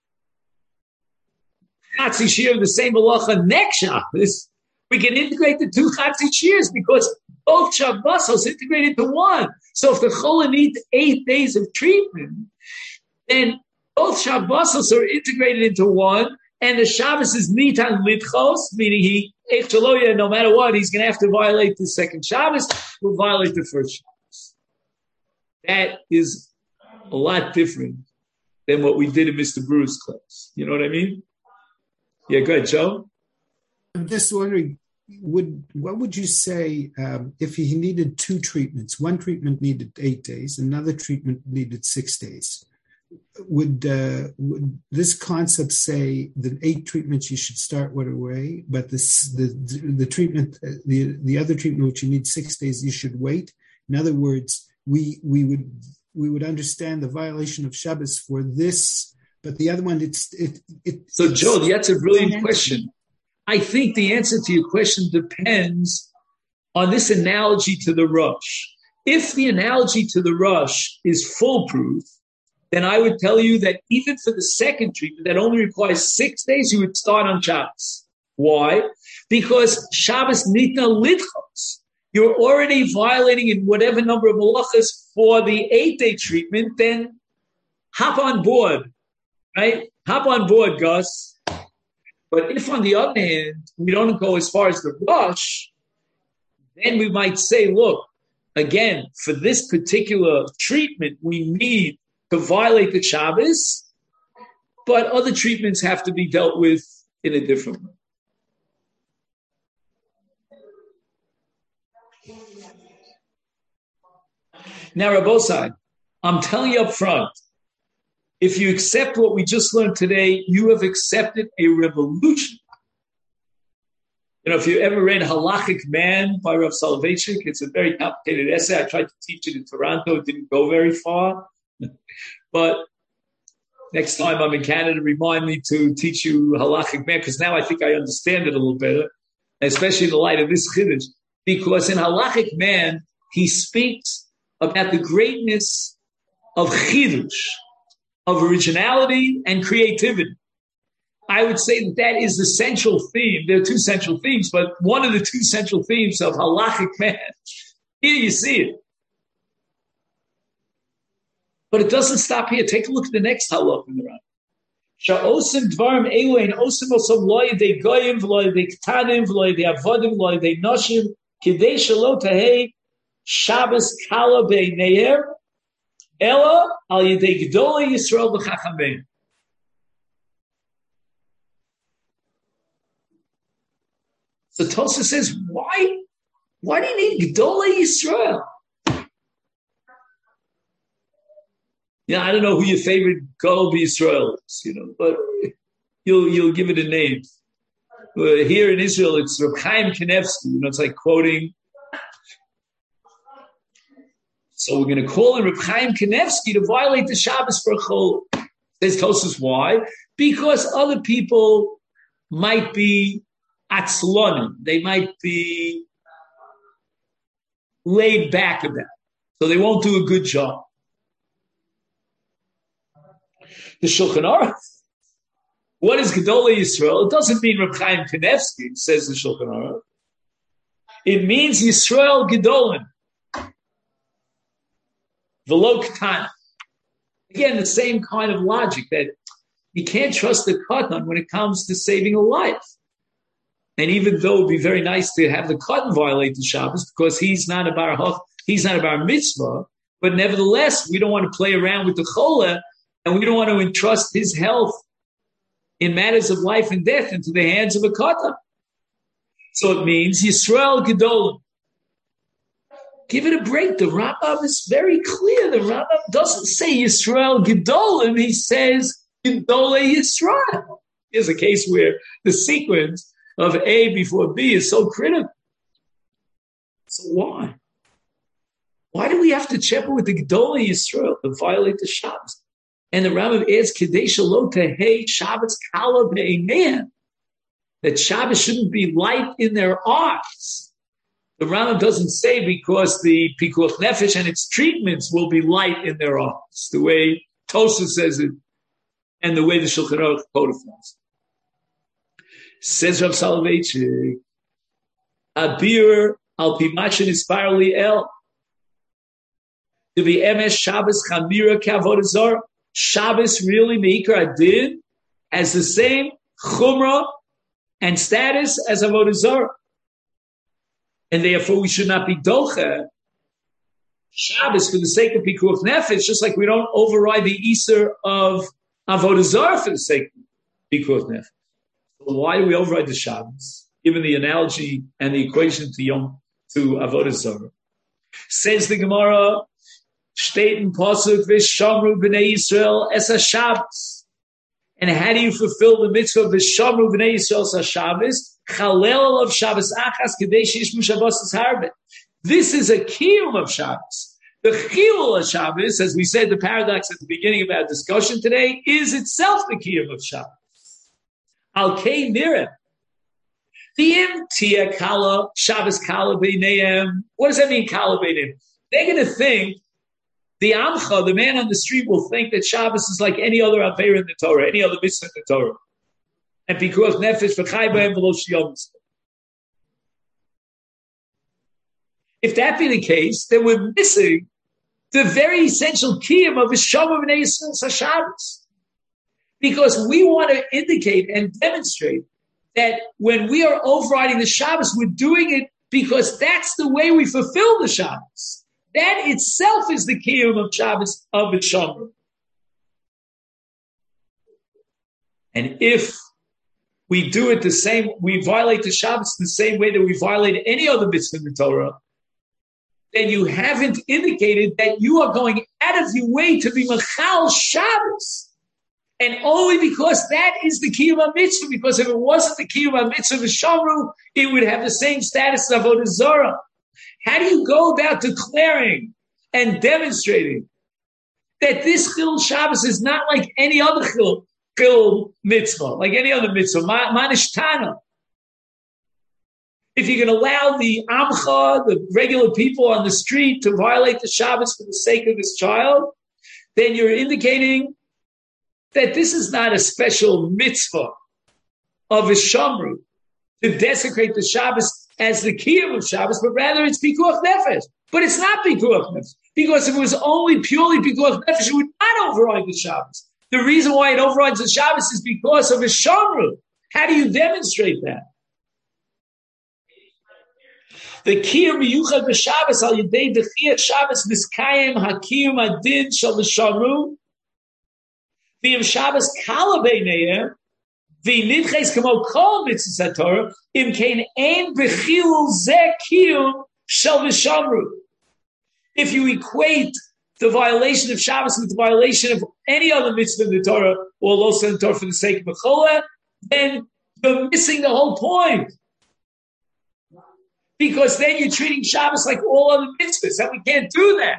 Speaker 1: chatzi shir of the same Melacha next Shabbos, we can integrate the two chatzi shirs because both Shabbos integrate into one. So if the Chola needs eight days of treatment, then both Shabbos are integrated into one, and the Shabbos is nitan lidchos, meaning he, no matter what, he's going to have to violate the second Shabbos, will violate the first Shabbos. That is a lot different than what we did in Mister Brewer's class. You know what I mean? Yeah, go ahead, Joe.
Speaker 2: I'm just wondering, would what would you say um, if he needed two treatments? One treatment needed eight days, another treatment needed six days. Would uh, would this concept say that eight treatments you should start right away, but this the the treatment the the other treatment which you need six days you should wait? In other words, we we would we would understand the violation of Shabbos for this, but the other one it's it it.
Speaker 1: So it's, Joe, that's a brilliant question. I think the answer to your question depends on this analogy to the Rosh. If the analogy to the Rosh is foolproof, then I would tell you that even for the second treatment that only requires six days, you would start on Shabbos. Why? Because Shabbos nitna lidchos. You're already violating in whatever number of malachas for the eight-day treatment, then hop on board, right? Hop on board, Gus. But if, on the other hand, we don't go as far as the Rosh, then we might say, look, again, for this particular treatment, we need to violate the Shabbos, but other treatments have to be dealt with in a different way. Now, Rabbosai, I'm telling you up front, if you accept what we just learned today, you have accepted a revolution. You know, if you ever read Halachic Man by Rav Soloveitchik, it's a very complicated essay. I tried to teach it in Toronto. It didn't go very far. But next time I'm in Canada, remind me to teach you Halachic Man, because now I think I understand it a little better, especially in the light of this Chiddush. Because in Halachic Man, he speaks about the greatness of Chiddush, of originality and creativity. I would say that that is the central theme. There are two central themes, but one of the two central themes of Halachic Man, here you see it. But it doesn't stop here. Take a look at the next halach in the Rambam. Sha'osim dvarim elein osim osam loy de goyim v'loy de ktanim v'loy de avodim v'loy de noshim kidei shelo tahei Shabbos kala beineir ela al yidei gdolei Yisrael b'chachamim. So Tosa says, why, why do you need Gdolei Yisrael? Yeah, I don't know who your favorite Gadol Yisrael is, you know, but you'll you'll give it a name. Uh, here in Israel, it's Reb Chaim Kanevsky. You know, it's like quoting. So we're going to call him Reb Chaim Kanevsky to violate the Shabbos for a chol. Says Tosfos, why? Because other people might be atzlonim. They might be laid back about it. So they won't do a good job. The Shulchan Aruch, what is Gedolei Yisrael? It doesn't mean Reb Chaim Kanevsky, says the Shulchan Aruch. It means Yisrael Gedolim. V'lo K'tan. Again, the same kind of logic that you can't trust the Katan when it comes to saving a life. And even though it would be very nice to have the Katan violate the Shabbos because he's not a bar hoch, he's not a bar mitzvah, but nevertheless, we don't want to play around with the Chola and we don't want to entrust his health in matters of life and death into the hands of a Katan. So it means Yisrael Gedolim. Give it a break. The Rambam is very clear. The Rambam doesn't say Yisrael Gedolim. He says Gedolei Yisrael. Here's a case where the sequence of A before B is so critical. So why? Why do we have to check with the Gedolei Yisrael to violate the Shabbos? And the Rambam adds Kedei shelo tehei Shabbos kala be'eineihem, that Shabbos shouldn't be light in their eyes. The Rambam doesn't say because the Pikuach Nefesh and its treatments will be light in their eyes, the way Tosa says it, and the way the Shulchan Aruch codifies. Says Rav Soloveitchik, Abir al pimachin ispar li el, to be emes Shabbos chamira kavod zara. Shabbos really meikar adin has the same chumrah and status as avodah zarah. And therefore, we should not be docha Shabbos for the sake of Pikuach Nefesh, just like we don't override the Easter of Avodah Zarah for the sake of Pikuach Nefesh. So why do we override the Shabbos? Given the analogy and the equation to Yom to Avodah Zarah, says the Gemara, steht in Pasuk v'shamru b'nei Yisrael es Shabbos. And how do you fulfill the mitzvah of v'shamru b'nei Yisrael es Shabbos? Chalel of Shabbos achas kedei sheishmu Shabbos harbet. This is a kiyum of Shabbos. The chilul of Shabbos, as we said, the paradox at the beginning of our discussion today, is itself the kiyum of Shabbos. Al kei nireh. V'im tia kala Shabbos kala b'neihem. What does that mean, kala b'neihem? They're going to think, the Amcha, the man on the street, will think that Shabbos is like any other Aveira in the Torah, any other mitzvah in the Torah. And because nefesh v'chai b'hem v'lo shiyom. If that be the case, then we're missing the very essential kiyum of V'shamru b'nei Yisrael Shabbos. Because we want to indicate and demonstrate that when we are overriding the Shabbos, we're doing it because that's the way we fulfill the Shabbos. That itself is the kiyum of Shabbos of V'shamru. And if we do it the same, we violate the Shabbos the same way that we violate any other mitzvah in the Torah, then you haven't indicated that you are going out of your way to be Machal Shabbos. And only because that is the kiyum of mitzvah, because if it wasn't the kiyum of mitzvah v'shamru, it would have the same status of Avodah Zarah. How do you go about declaring and demonstrating that this Chil Shabbos is not like any other Chil, Chil mitzvah, like any other mitzvah, Manishtana? If you can allow the Amcha, the regular people on the street, to violate the Shabbos for the sake of this child, then you're indicating that this is not a special mitzvah of V'shamru to desecrate the Shabbos as the kiyum of Shabbos, but rather it's pikuach nefesh. But it's not pikuach nefesh, because if it was only purely pikuach nefesh, it would not override the Shabbos. The reason why it overrides the Shabbos is because of a shamru. How do you demonstrate that? The kiyum miyuchad b'Shabbos al yedei dechiyat Shabbos miskayim hakiyum adin shel v'shamru v'im Shabbos kala b'neihem v'nidches kamo kol mitzvot Torah im kein ein b'chilul zeh kiyum shel v'shamru. If you equate the violation of Shabbos with the violation of any other mitzvah in the Torah, or los in the Torah for the sake of a cholah, then you're missing the whole point. Because then you're treating Shabbos like all other mitzvahs, and we can't do that.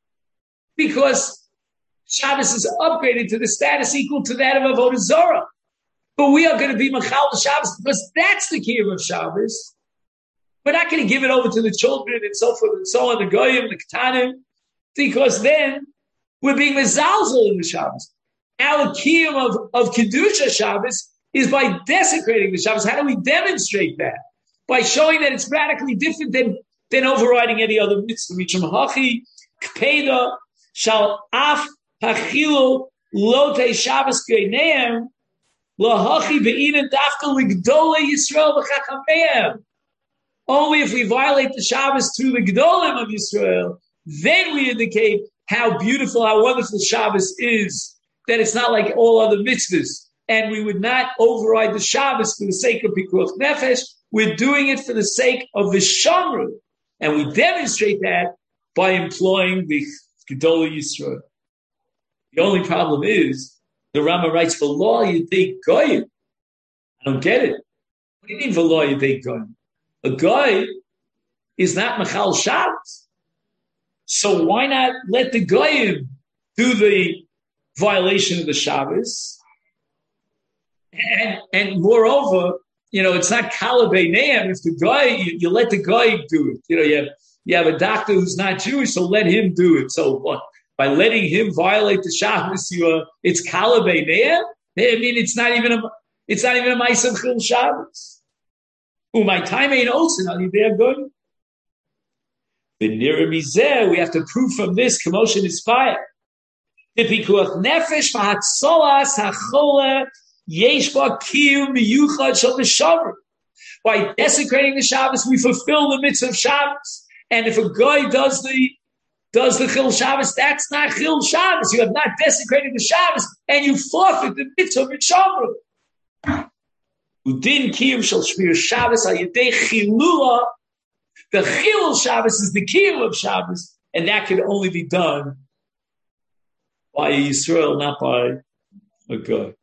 Speaker 1: Because Shabbos is upgraded to the status equal to that of Avodah Zarah. But we are going to be Machal Shabbos because that's the kiyum of Shabbos. We're not going to give it over to the children and so forth and so on, the goyim, the ketanim, because then we're being mezalzel in the Shabbos. Our kiyum of, of Kedusha Shabbos is by desecrating the Shabbos. How do we demonstrate that? By showing that it's radically different than, than overriding any other mitzvah. Mishum hachi kpeda shal af hachilu lote Shabbos geineim lahachi be'inan dafka ligdole Yisrael v'chachameim. Only if we violate the Shabbos through the Gedolim of Yisrael, then we indicate how beautiful, how wonderful Shabbos is, that it's not like all other mitzvahs. And we would not override the Shabbos for the sake of Pikuach Nefesh. We're doing it for the sake of the Shamru. And we demonstrate that by employing the Gedolah Yisrael. The only problem is, the Rambam writes, for law yedei goyim. I don't get it. What do you mean for law yedei goyim? A guy is not Machal Shabbos. So why not let the goyim do the violation of the Shabbos? And, and moreover, you know, it's not Kala Beineim. If the guy, you, you let the guy do it. You know, you have, you have a doctor who's not Jewish, so let him do it. So what? By letting him violate the Shabbos, you are, it's Kala Beineim? I mean, it's not even a, it's not even a Ma'aseh Chil Shabbos. My time ain't osin, are you there good? The nearer mizeh, we have to prove from this, commotion is fire. The pikuach nefesh v'hatzolas hachole yesh ba kiyum miyuchad shel v'shamru. By desecrating the Shabbos, we fulfill the mitzvah of Shabbos. And if a guy does the does the chil Shabbos, that's not chil Shabbos. You have not desecrated the Shabbos, and you forfeit the mitzvah of Shamru. Udin kiyum shel shmir Shabbos al yedei chilula. The chilul Shabbos is the kiyum of Shabbos, and that can only be done by a Yisrael, not by a guy.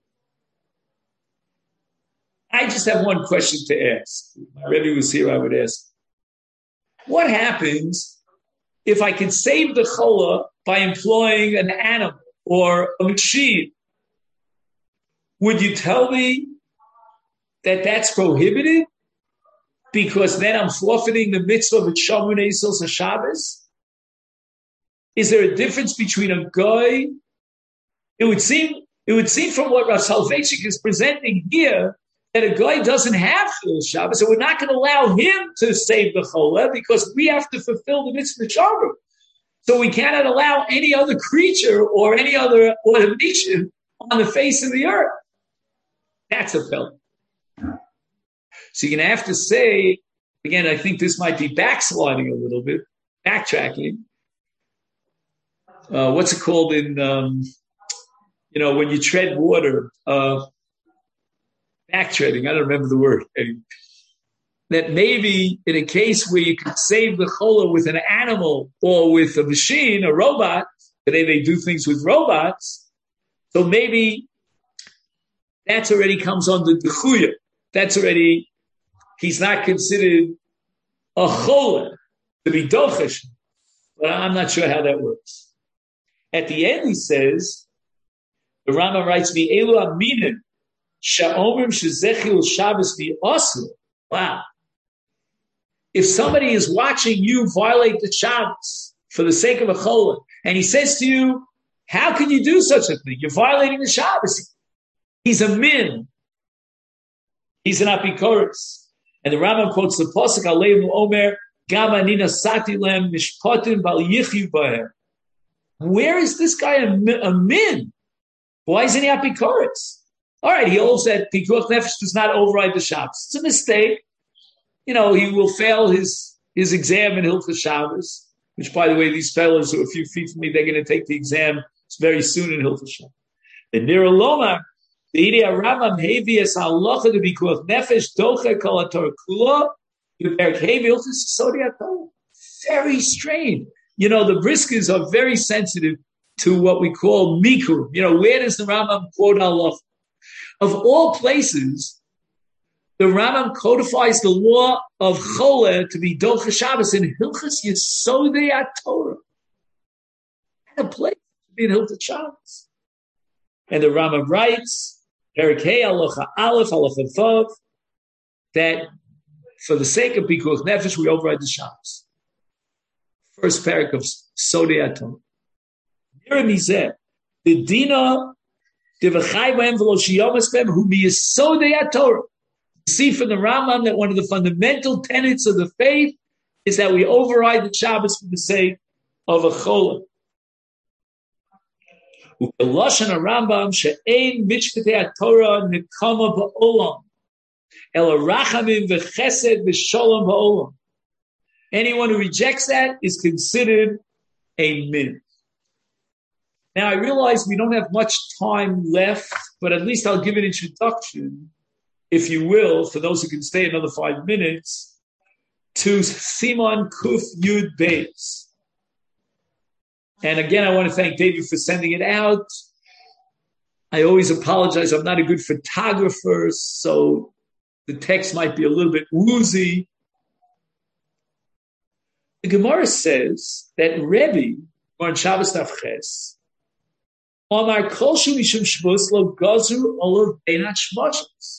Speaker 1: I just have one question to ask. If my Rebbe was here, I would ask, what happens if I can save the cholah by employing an animal or a machine? Would you tell me that that's prohibited? Because then I'm forfeiting the mitzvah of Shomer Eisos HaShabbos? Is there a difference between a guy? It would seem, it would seem from what Rav Soloveitchik is presenting here that a guy doesn't have Chil Shabbos, so we're not going to allow him to save the cholah because we have to fulfill the mitzvah of Shomer. So we cannot allow any other creature or any other automation on the face of the earth. That's a felony. So you're going to have to say, again, I think this might be backsliding a little bit, backtracking. Uh, what's it called in, um, you know, when you tread water, uh, backtreading, I don't remember the word. That maybe in a case where you could save the cholah with an animal or with a machine, a robot, today they do things with robots, so maybe that's already comes under the chuya. That's already, he's not considered a cholah to be dochesh. But I'm not sure how that works. At the end, he says, the Rambam writes, "Mi'elu aminim sha'omrim shezechil Shabbos bi'aslu." Wow. If somebody is watching you violate the Shabbos for the sake of a cholah, and he says to you, how can you do such a thing? You're violating the Shabbos. He's a min. He's an apikoros. And the Rambam quotes the Pasuk, Aleinu Omer, Gam Anina Sati Lem Mishpatim Bal Yichyu Baher. Where is this guy a, a min? Why isn't he apikoritz? All right, he holds that Pikuach Nefesh does not override the Shabbos. It's a mistake. You know, he will fail his, his exam in Hilchos Shabbos, which, by the way, these fellows who are a few feet from me, they're going to take the exam very soon in Hilchos Shabbos. The Nira Lomar, the Idea Rambam Hevias Halacha to Pikuach Nefesh Doche Kol HaTorah Kula, Perek Hevi Hilchos Sodi HaTorah. Very strange. You know, the Briskers are very sensitive to what we call mikur. You know, where does the Rambam quote halacha? Of all places, the Rambam codifies the law of Choleh to be Doche Shabbos in Hilchos Yesodei HaTorah. And a place to be in Hilchos Shabbos. And the Rambam writes, Perek Hey Halacha Aleph Halacha Vav, that for the sake of Pikuach Nefesh, we override the Shabbos. First parak of Sodei HaTorah. Mizeh, the Dina, the V'chai B'hem V'lo Shiyomas B'hem, who be Sodei HaTorah. You see from the Rambam that one of the fundamental tenets of the faith is that we override the Shabbos for the sake of a Choleh. U'Lashon HaRambam she'ein Mishpatei HaTorah nekama ba'olam, ela rachamim v'chesed v'sholom ba'olam. Anyone who rejects that is considered a min. Now, I realize we don't have much time left, but at least I'll give an introduction, if you will, for those who can stay another five minutes, to Siman Kuf Yud Beis. And again, I want to thank David for sending it out. I always apologize. I'm not a good photographer, so the text might be a little bit woozy. The Gemara says that Rebbe, on Shabbos Tavches, Omar Kol Shu Mishum Shvus Lo Gazru Olav Beinat Shmashos.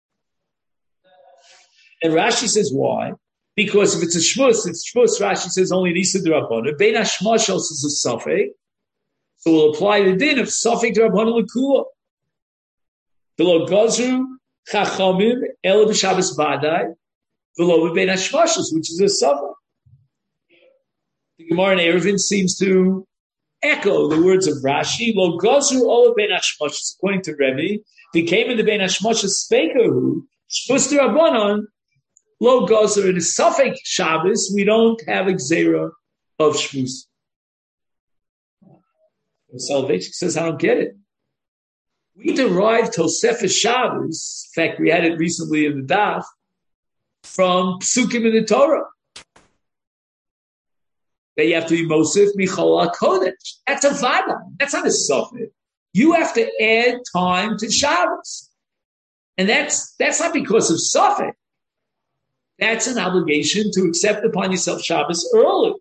Speaker 1: And Rashi says why? Because if it's a Shvus, it's Shvus, Rashi says only an Issa D'Rabbanan. Beinat Shmashos is a Safek. So we'll apply the din of Safek D'Rabbanan L'Kula. V'lo Gazru Chachamim Ela B'Shabbos Badai V'lo Beinat Shmashos, which is a Safek. The Gemara in Eruvin seems to echo the words of Rashi. Lo gazru olav ben hashmashos, according to Rebbe, became in the ben hashmashos speaker shvus d'Rabbanan. Lo gazru in a Safek Shabbos, we don't have a gzera of shvus. Soloveitchik says, I don't get it. We derived Tosefes Shabbos. In fact, we had it recently in the daf from psukim in the Torah. That you have to be Mosif Michol HaKodesh. That's a vada. That's not a sofit. You have to add time to Shabbos. And that's that's not because of sofit. That's an obligation to accept upon yourself Shabbos early.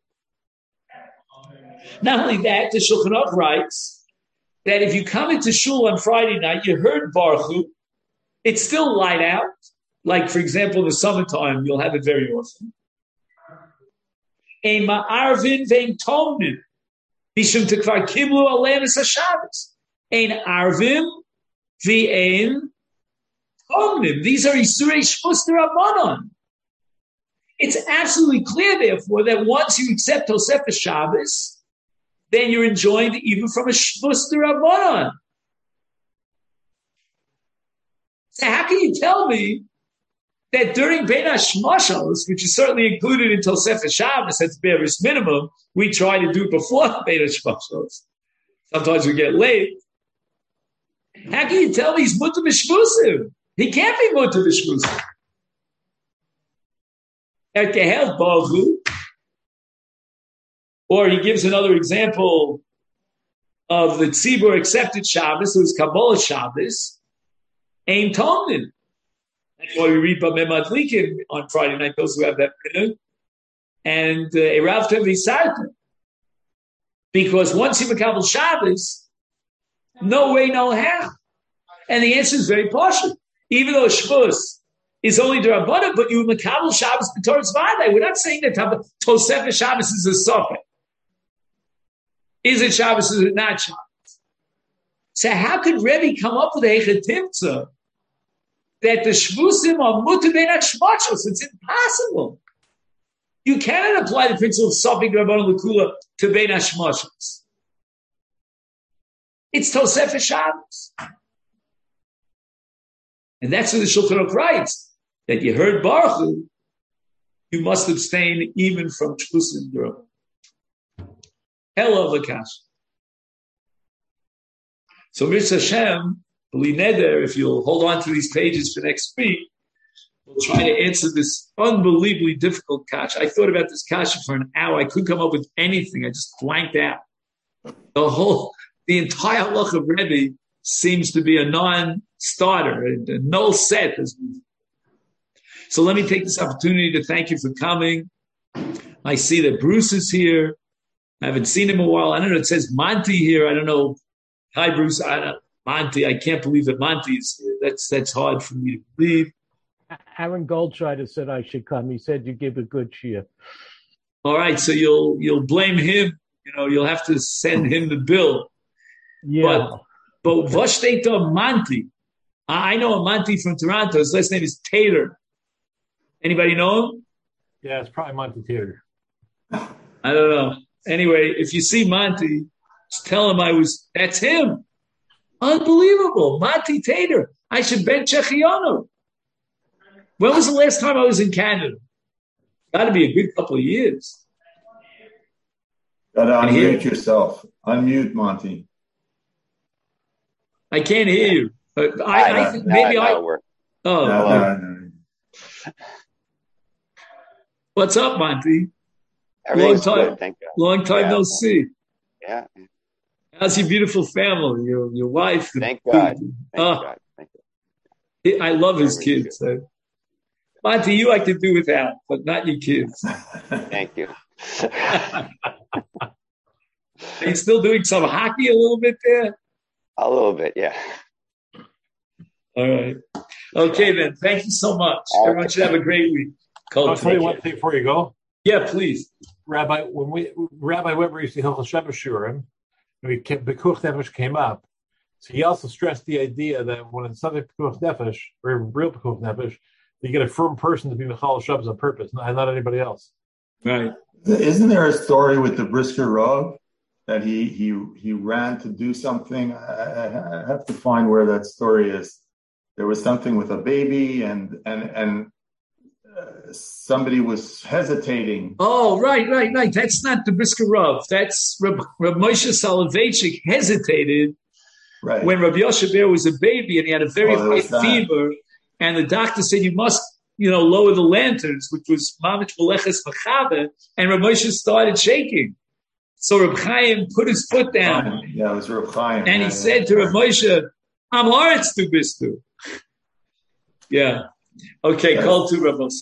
Speaker 1: Not only that, the Shulchan Aruch writes that if you come into shul on Friday night, you heard Baruch Hu, it's still light out. Like, for example, in the summertime, you'll have it very often. Ein ma'arvin vein tomnim, mishum tekvar kiblu aleim es haShabbos. Ein arvim ve'ein tomnim. These are isurei shvus d'Rabbanan. It's absolutely clear, therefore, that once you accept Tosefes Shabbos, then you're enjoined even from a shvus d'Rabbanan. So how can you tell me that during Bein HaShmashos, which is certainly included in Tosefes Shabbos, at the barest minimum, we try to do it before Bein HaShmashos. Sometimes we get late. How can you tell me he's mutar b'shvusim? He can't be mutar b'shvusim. At Kehel Baruch, or he gives another example of the Tzibur accepted Shabbos, it was Kabbalah Shabbos, Ein Tomnin. That's why we read Bameh Madlikin on Friday night, those who have that minute. And Eravtem V'Sartem. Because once you Makabel Shabbos, no way, no how. And the answer is very partial. Even though Shabbos is only D'Rabbanan, but you Makabel Shabbos B'Torah Tzvadai. We're not saying that Tosefes Shabbos is a Sofek. Is it Shabbos, is it not Shabbos? So how could Rebbe come up with a Hechetimtza that the shvusim are mutar bein hashmashos. It's impossible. You cannot apply the principle of Safik Rabbanon L'Kula to bein hashmashos. It's Tosefes Shabbos. And that's what the Shulchan Aruch writes, that you heard Baruch Hu, you must abstain even from shvusim d'Rabbanan. Hello, Lakash. So, Mitzvah Hashem, B'li Neder, if you'll hold on to these pages for next week, we'll try to answer this unbelievably difficult kasha. I thought about this kasha for an hour. I couldn't come up with anything. I just blanked out. The whole, the entire halacha of Rebbe seems to be a non-starter, a, a null set. So let me take this opportunity to thank you for coming. I see that Bruce is here. I haven't seen him in a while. I don't know. It says Monty here. I don't know. Hi, Bruce. I don't, Monty. I can't believe that Monty is here. That's that's hard for me to believe.
Speaker 3: Aaron Goldschneider said I should come. He said you give a good cheer.
Speaker 1: All right, so you'll you'll blame him. You know, you'll have to send him the bill.
Speaker 3: Yeah.
Speaker 1: But but Vashteta Monty. I know a Monty from Toronto. His last name is Taylor. Anybody know him?
Speaker 3: Yeah, it's probably Monty Taylor.
Speaker 1: I don't know. Anyway, if you see Monty, just tell him I was. That's him. Unbelievable, Monty Taylor. I should bet Chechiano. When was the last time I was in Canada? Got to be a good couple of years.
Speaker 4: Got to unmute yourself. Unmute, Monty.
Speaker 1: I can't hear you. Uh, I, I, I think maybe I. Work. Oh,
Speaker 4: no, no, no.
Speaker 1: What's up, Monty?
Speaker 5: Long
Speaker 1: time.
Speaker 5: Good, thank God.
Speaker 1: Long time
Speaker 5: yeah.
Speaker 1: no see.
Speaker 5: Yeah.
Speaker 1: How's your beautiful family? Your your wife?
Speaker 5: Thank God. Thank
Speaker 1: oh,
Speaker 5: God. Thank God.
Speaker 1: I love his kids. So. Monty, you like to do without, but not your kids.
Speaker 5: Thank you.
Speaker 1: Are you still doing some hockey a little bit there?
Speaker 5: A little bit, yeah.
Speaker 1: All right. Okay, then. Thank you so much. All Everyone right. should have a great week.
Speaker 3: Cold I'll tell you one thing before you go.
Speaker 1: Yeah, please.
Speaker 3: Rabbi, when we Rabbi Weber used to Hilchos Shabbos Shurim, we Bekuch Nefesh came up. So he also stressed the idea that when it's something Bekuch Nefesh, or real Bekuch Nefesh, you get a firm person to be Mechal Shabbos on purpose, not, not anybody else.
Speaker 1: Right.
Speaker 4: Isn't there a story with the Brisker Rav that he he he ran to do something? I, I have to find where that story is. There was something with a baby, and and and uh, somebody was hesitating.
Speaker 1: Oh, right, right, right. That's not the Brisker Rav. That's Reb, Reb Moshe Soloveitchik hesitated right. when Rabbi Yoshe Ber was a baby, and he had a very
Speaker 4: oh,
Speaker 1: high fever. And the doctor said, you must, you know, lower the lanterns, which was Mamich Meleches Machave, and Reb Moshe started shaking. So Reb Chaim put his foot down.
Speaker 4: Yeah, it was Reb Chaim.
Speaker 1: And
Speaker 4: yeah,
Speaker 1: he said to Reb Moshe, I'm Lawrence to Bistu. Yeah. Okay, call to Reb Moshe.